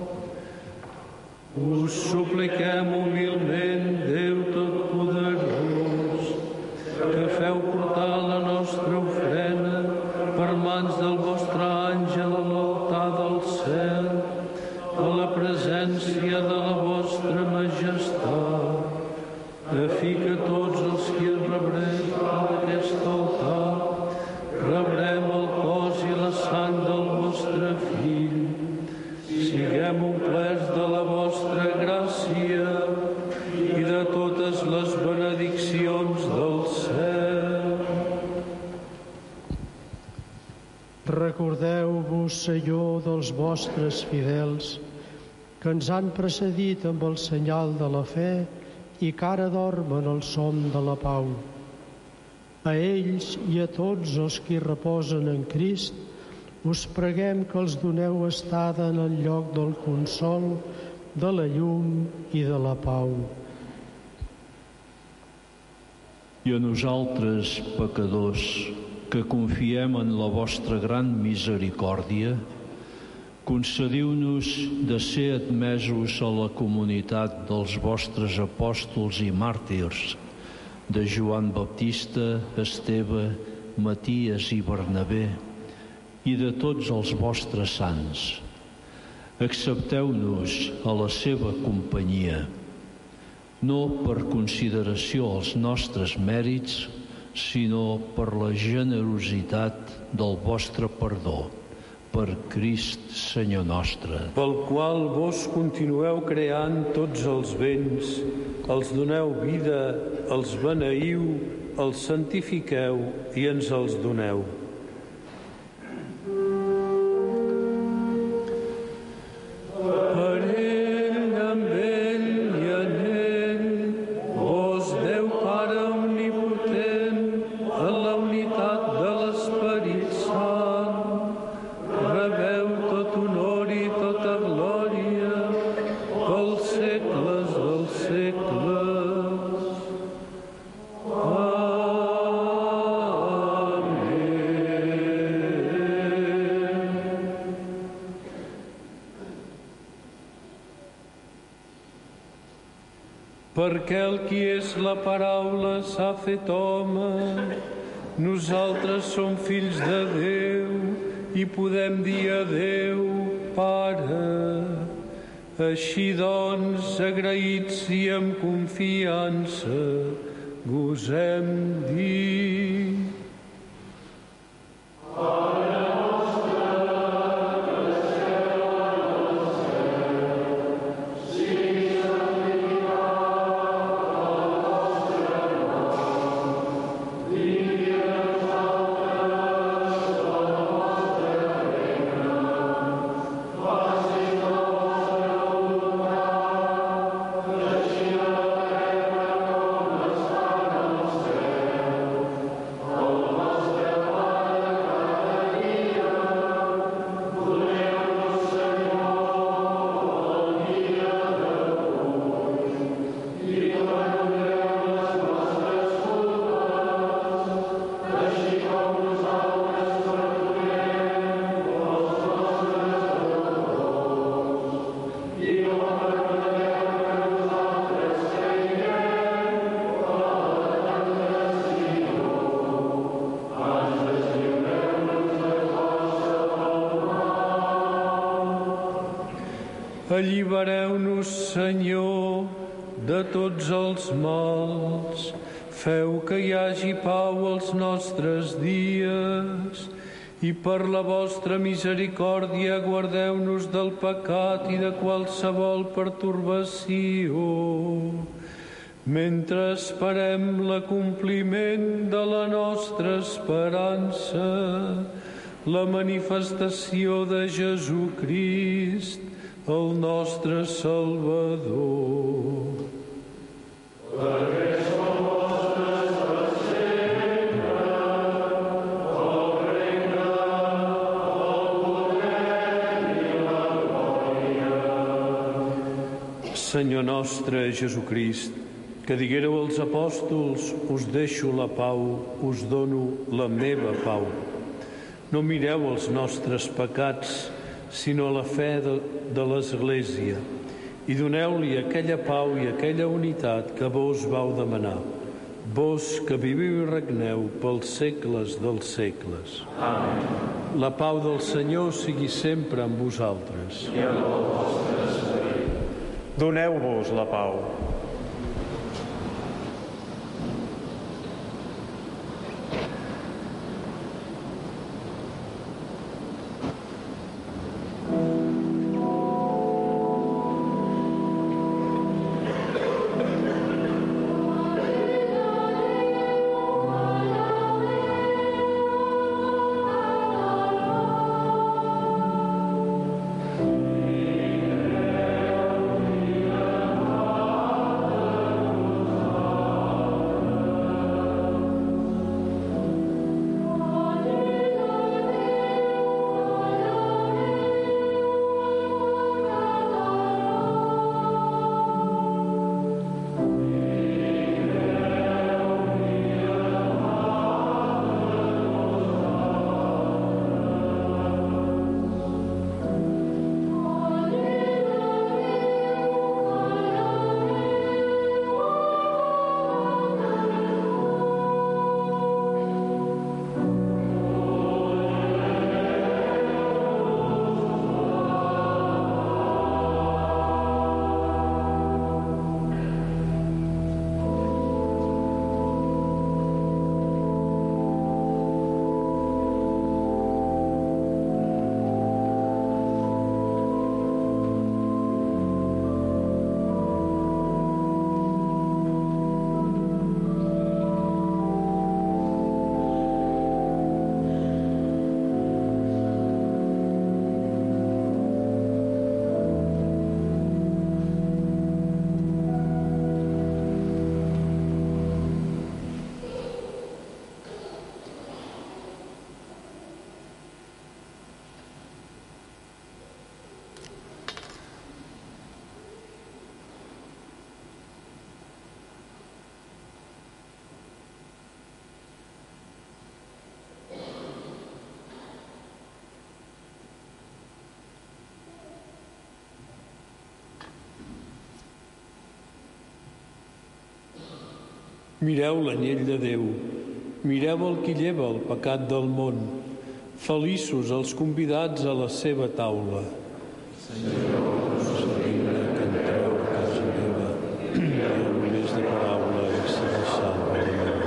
Us supliquem humilment, Déu Totpoderós, que feu portar la nostra ofrena per mans del vostre àngel a l'altar del cel, a la presència de la vostra majestat, a fi que tots els que es rebrem per aquest altar rebrem el cos i la sang del vostre Fill. Siguem omplerts de la vostra gràcia i de totes les benediccions del cel. Recordeu-vos, Senyor, dels vostres fidels que ens han precedit amb el senyal de la fe i que ara dormen el son de la pau. A ells i a tots els que hi reposen en Crist, us preguem que els doneu estada en el lloc del consol, de la llum i de la pau. I a nosaltres, pecadors, que confiem en la vostra gran misericòrdia, concediu-nos de ser admesos a la comunitat dels vostres apòstols i màrtirs, de Joan Baptista, Esteve, Maties i Bernabé, i de tots els vostres sants. Accepteu-nos a la seva companyia, no per consideració als nostres mèrits, sinó per la generositat del vostre perdó, per Crist, Senyor nostre. Pel qual vos continueu creant tots els béns, els doneu vida, els beneiu, els santifiqueu i ens els doneu. Perquè el qui és la paraula s'ha fet home, nosaltres som fills de Déu i podem dir a Déu, Pare. Així doncs, agraïts i amb confiança, gosem dir... Allibereu-nos, Senyor, de tots els mals. Feu que hi hagi pau als nostres dies i per la vostra misericòrdia guardeu-nos del pecat i de qualsevol pertorbació, mentre esperem l'acompliment de la nostra esperança, la manifestació de Jesucrist, el nostre Salvador. Perquè som vostres per sempre, Senyor nostre Jesucrist, que diguéreu als apòstols, us deixo la pau, us dono la meva pau. No mireu els nostres pecats, sinó la fe de, de l'Església, i doneu-li aquella pau i aquella unitat que vos vau demanar. Vos que viviu i regneu pels segles dels segles. Amén. La pau del Senyor sigui sempre amb vosaltres. I amb el vostre esperit. Doneu-vos la pau. Mireu l'anyell de Déu, mireu el qui lleva el pecat del món. Feliços els convidats a la seva taula. Senyor, no sóc digne que entreu a casa meva, però només de paraula i serà salva la meva.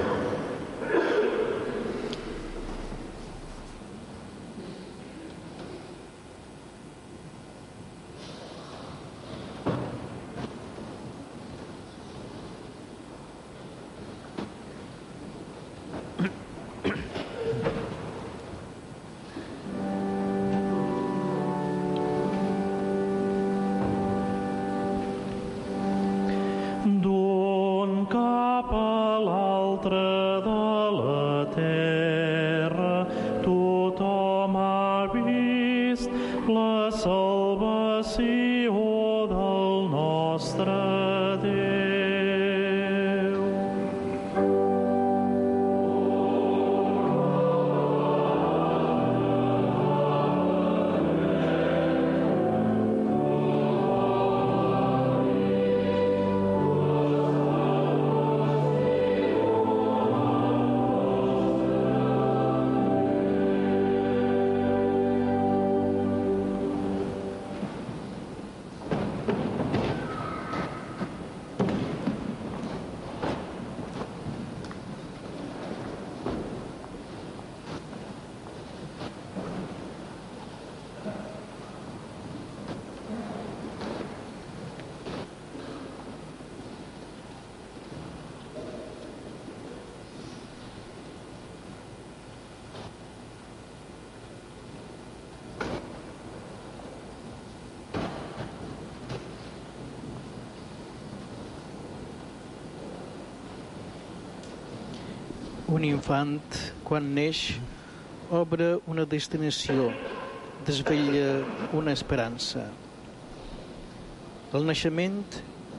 Un infant, quan neix, obre una destinació, desvetlla una esperança. El naixement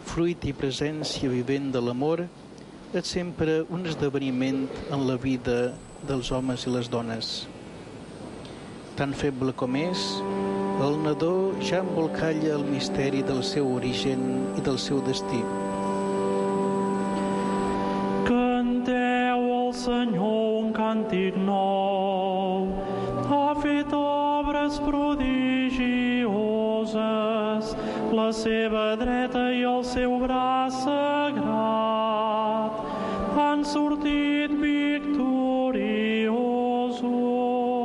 fruit i presència vivent de l'amor, és sempre un esdeveniment en la vida dels homes i les dones. Tan feble com és, el nadó ja embolcalla el misteri del seu origen i del seu destí. Canteu al Senyor un càntic nou, ha fet obres prodigioses, la seva dreta i el seu braç sagrat han sortit victoriosos.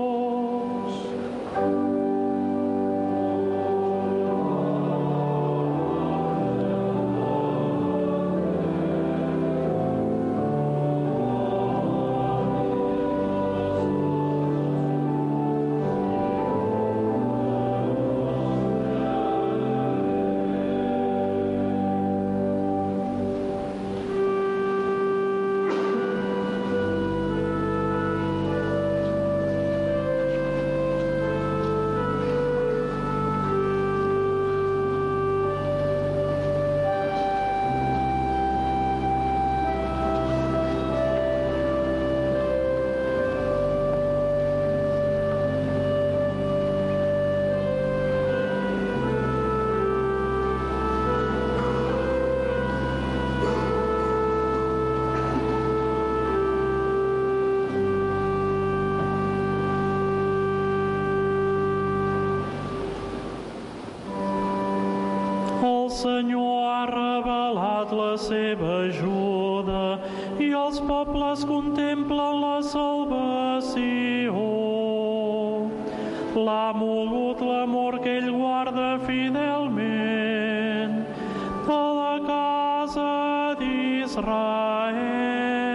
El Senyor ha revelat la seva ajuda i els pobles contemplen la salvació. L'ha mogut l'amor que ell guarda fidelment a la casa d'Israel.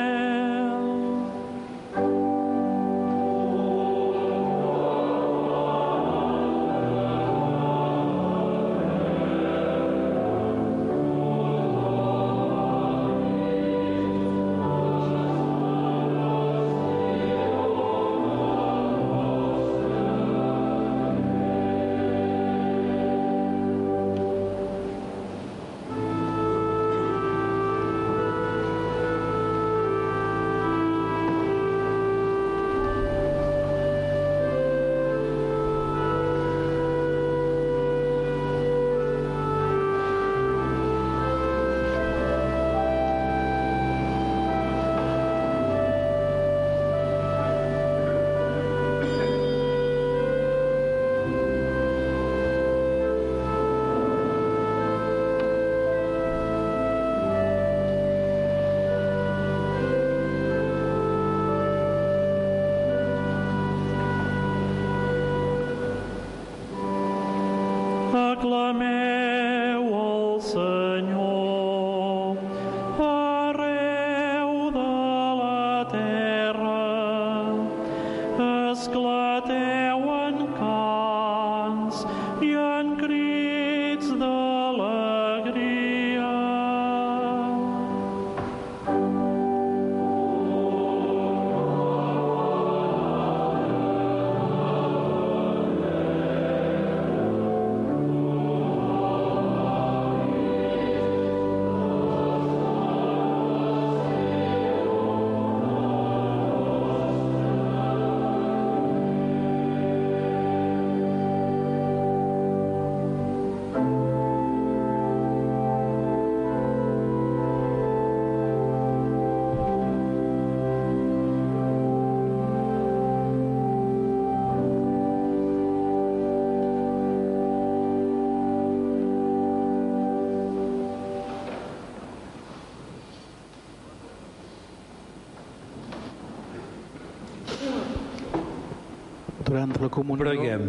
Aclameu el Senyor arreu de la terra, esclateu en cants i en crits d'alegria. Durant la comunió... Preguem.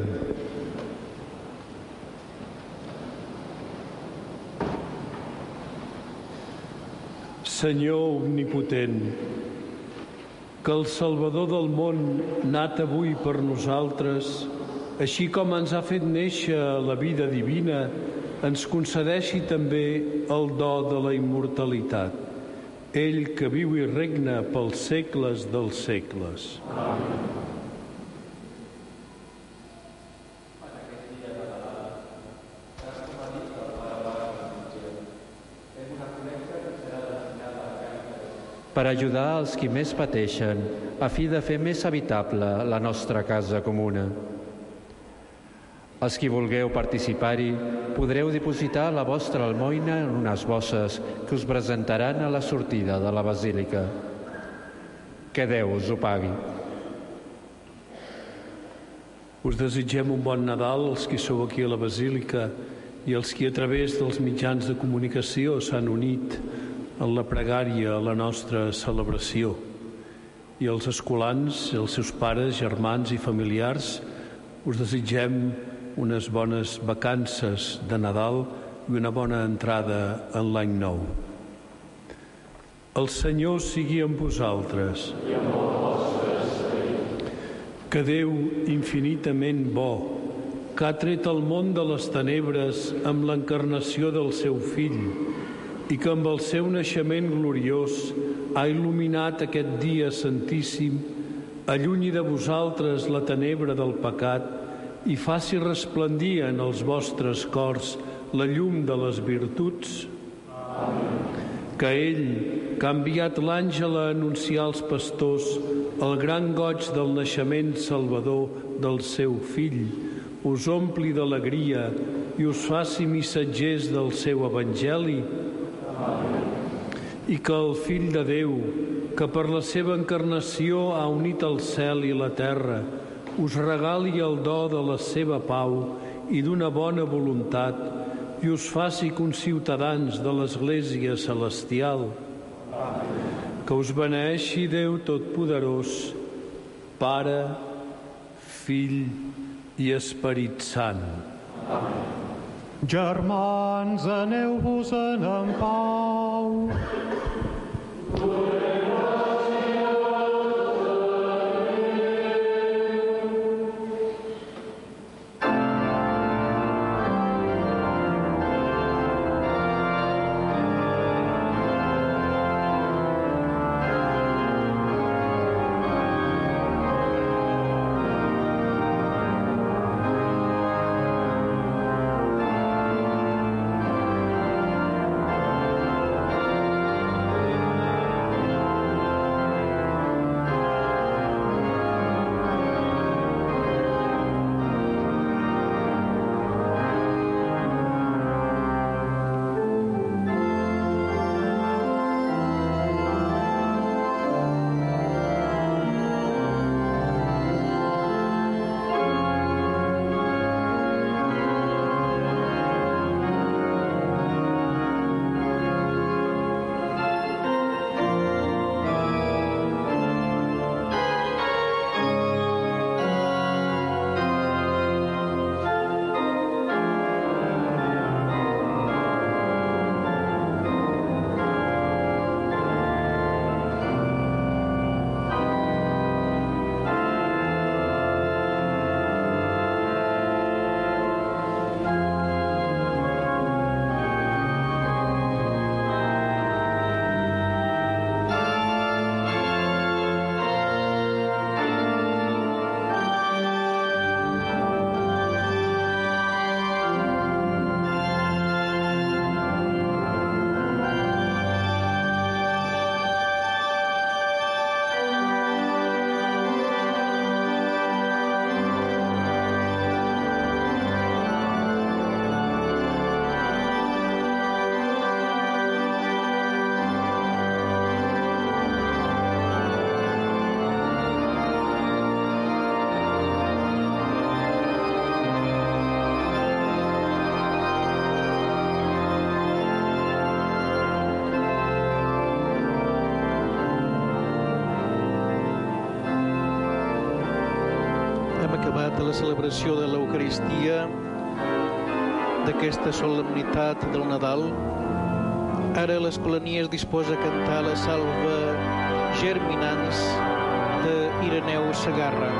Senyor omnipotent, que el Salvador del món, nat avui per nosaltres, així com ens ha fet néixer la vida divina, ens concedeixi també el do de la immortalitat. Ell que viu i regna pels segles dels segles. Amén. per ajudar els qui més pateixen, a fi de fer més habitable la nostra casa comuna. Els qui vulgueu participar-hi, podreu dipositar la vostra almoina en unes bosses que us presentaran a la sortida de la basílica. Que Déu us ho pagui. Us desitgem un bon Nadal als que sou aquí a la basílica i els qui a través dels mitjans de comunicació s'han unit en la pregària a la nostra celebració. I els escolans, els seus pares, germans i familiars, us desitgem unes bones vacances de Nadal i una bona entrada en l'any nou. El Senyor sigui amb vosaltres. Que Déu infinitament bo, que ha tret el món de les tenebres amb l'encarnació del seu Fill i que amb el seu naixement gloriós ha il·luminat aquest dia santíssim, allunyi de vosaltres la tenebra del pecat i faci resplendir en els vostres cors la llum de les virtuts. Que ell, que ha enviat l'àngel a anunciar als pastors el gran goig del naixement salvador del seu Fill, us ompli d'alegria i us faci missatgers del seu Evangeli. I que el Fill de Déu, que per la seva encarnació ha unit el cel i la terra, us regali el do de la seva pau i d'una bona voluntat i us faci conciutadans de l'Església celestial. Que us beneeixi Déu Totpoderós, Pare, Fill i Esperit Sant. Germans, aneu-vos-en en pau. De la celebració de l'Eucaristia, d'aquesta solemnitat del Nadal. Ara l'Escolania es disposa a cantar la salva Germinants d'Ireneu Segarra.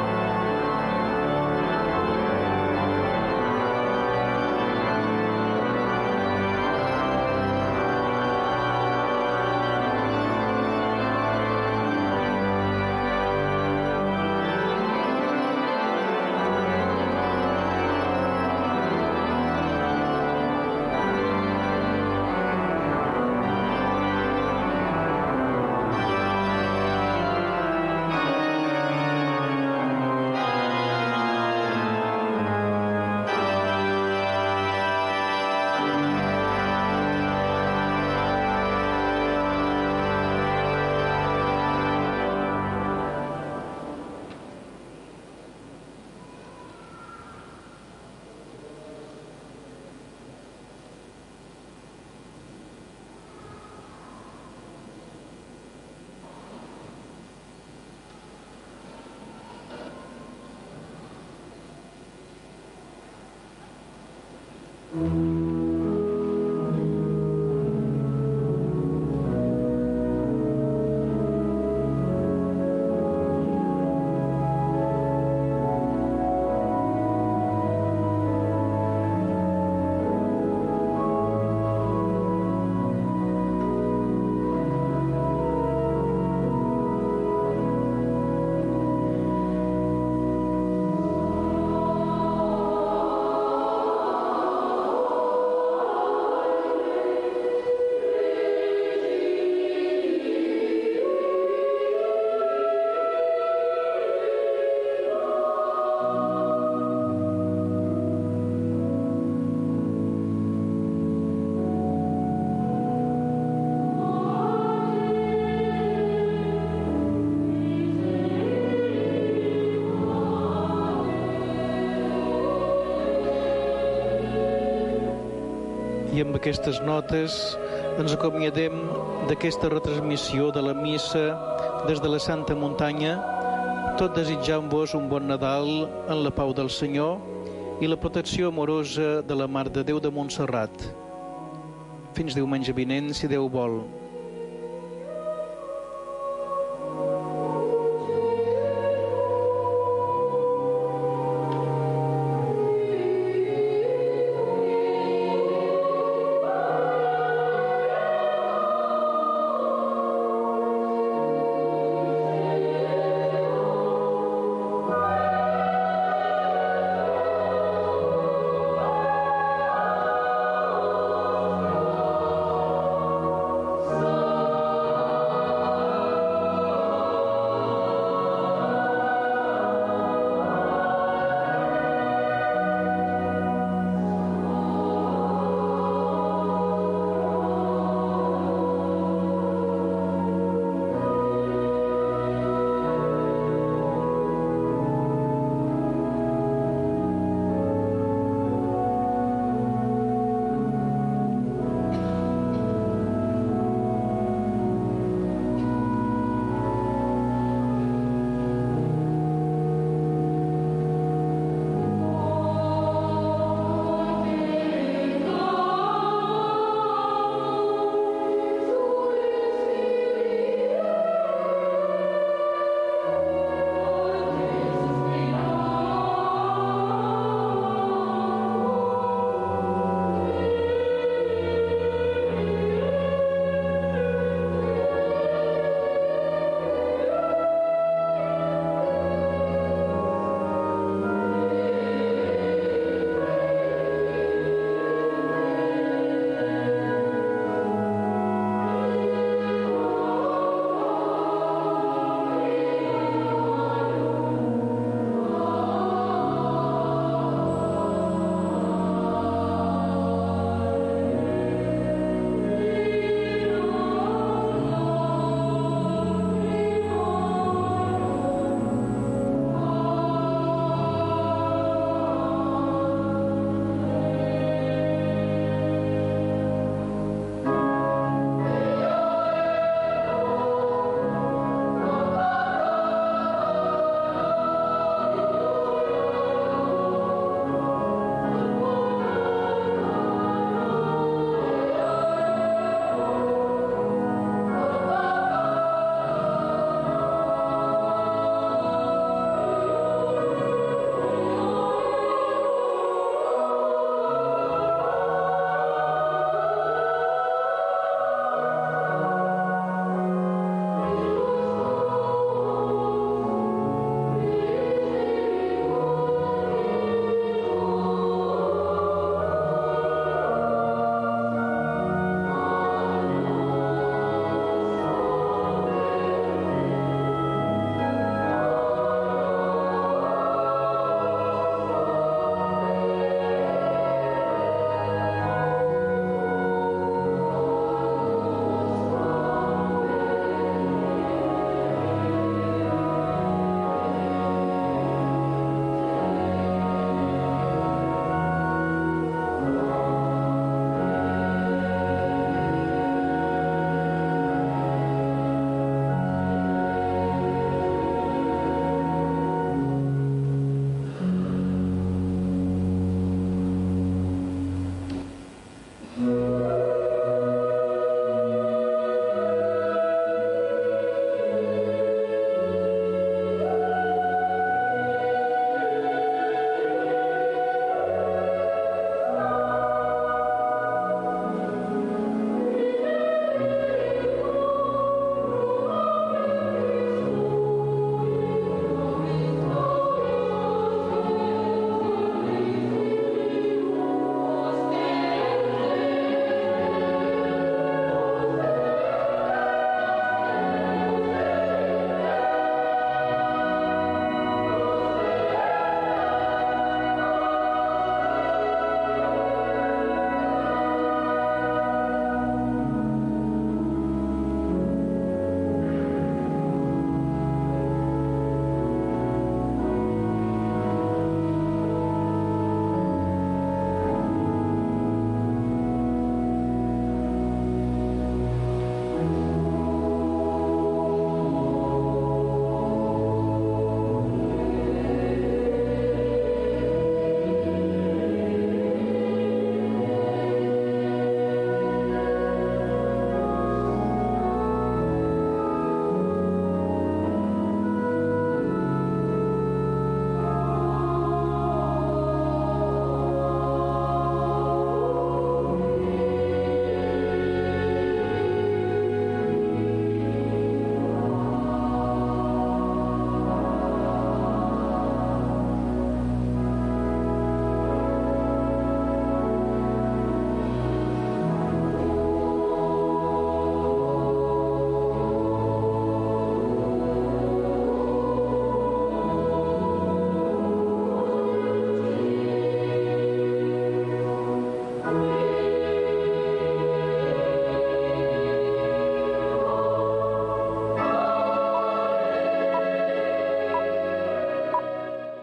I amb aquestes notes ens acomiadem d'aquesta retransmissió de la missa des de la Santa Muntanya, tot desitjant-vos un bon Nadal en la pau del Senyor i la protecció amorosa de la Mare de Déu de Montserrat. Fins diumenge vinent, si Déu vol.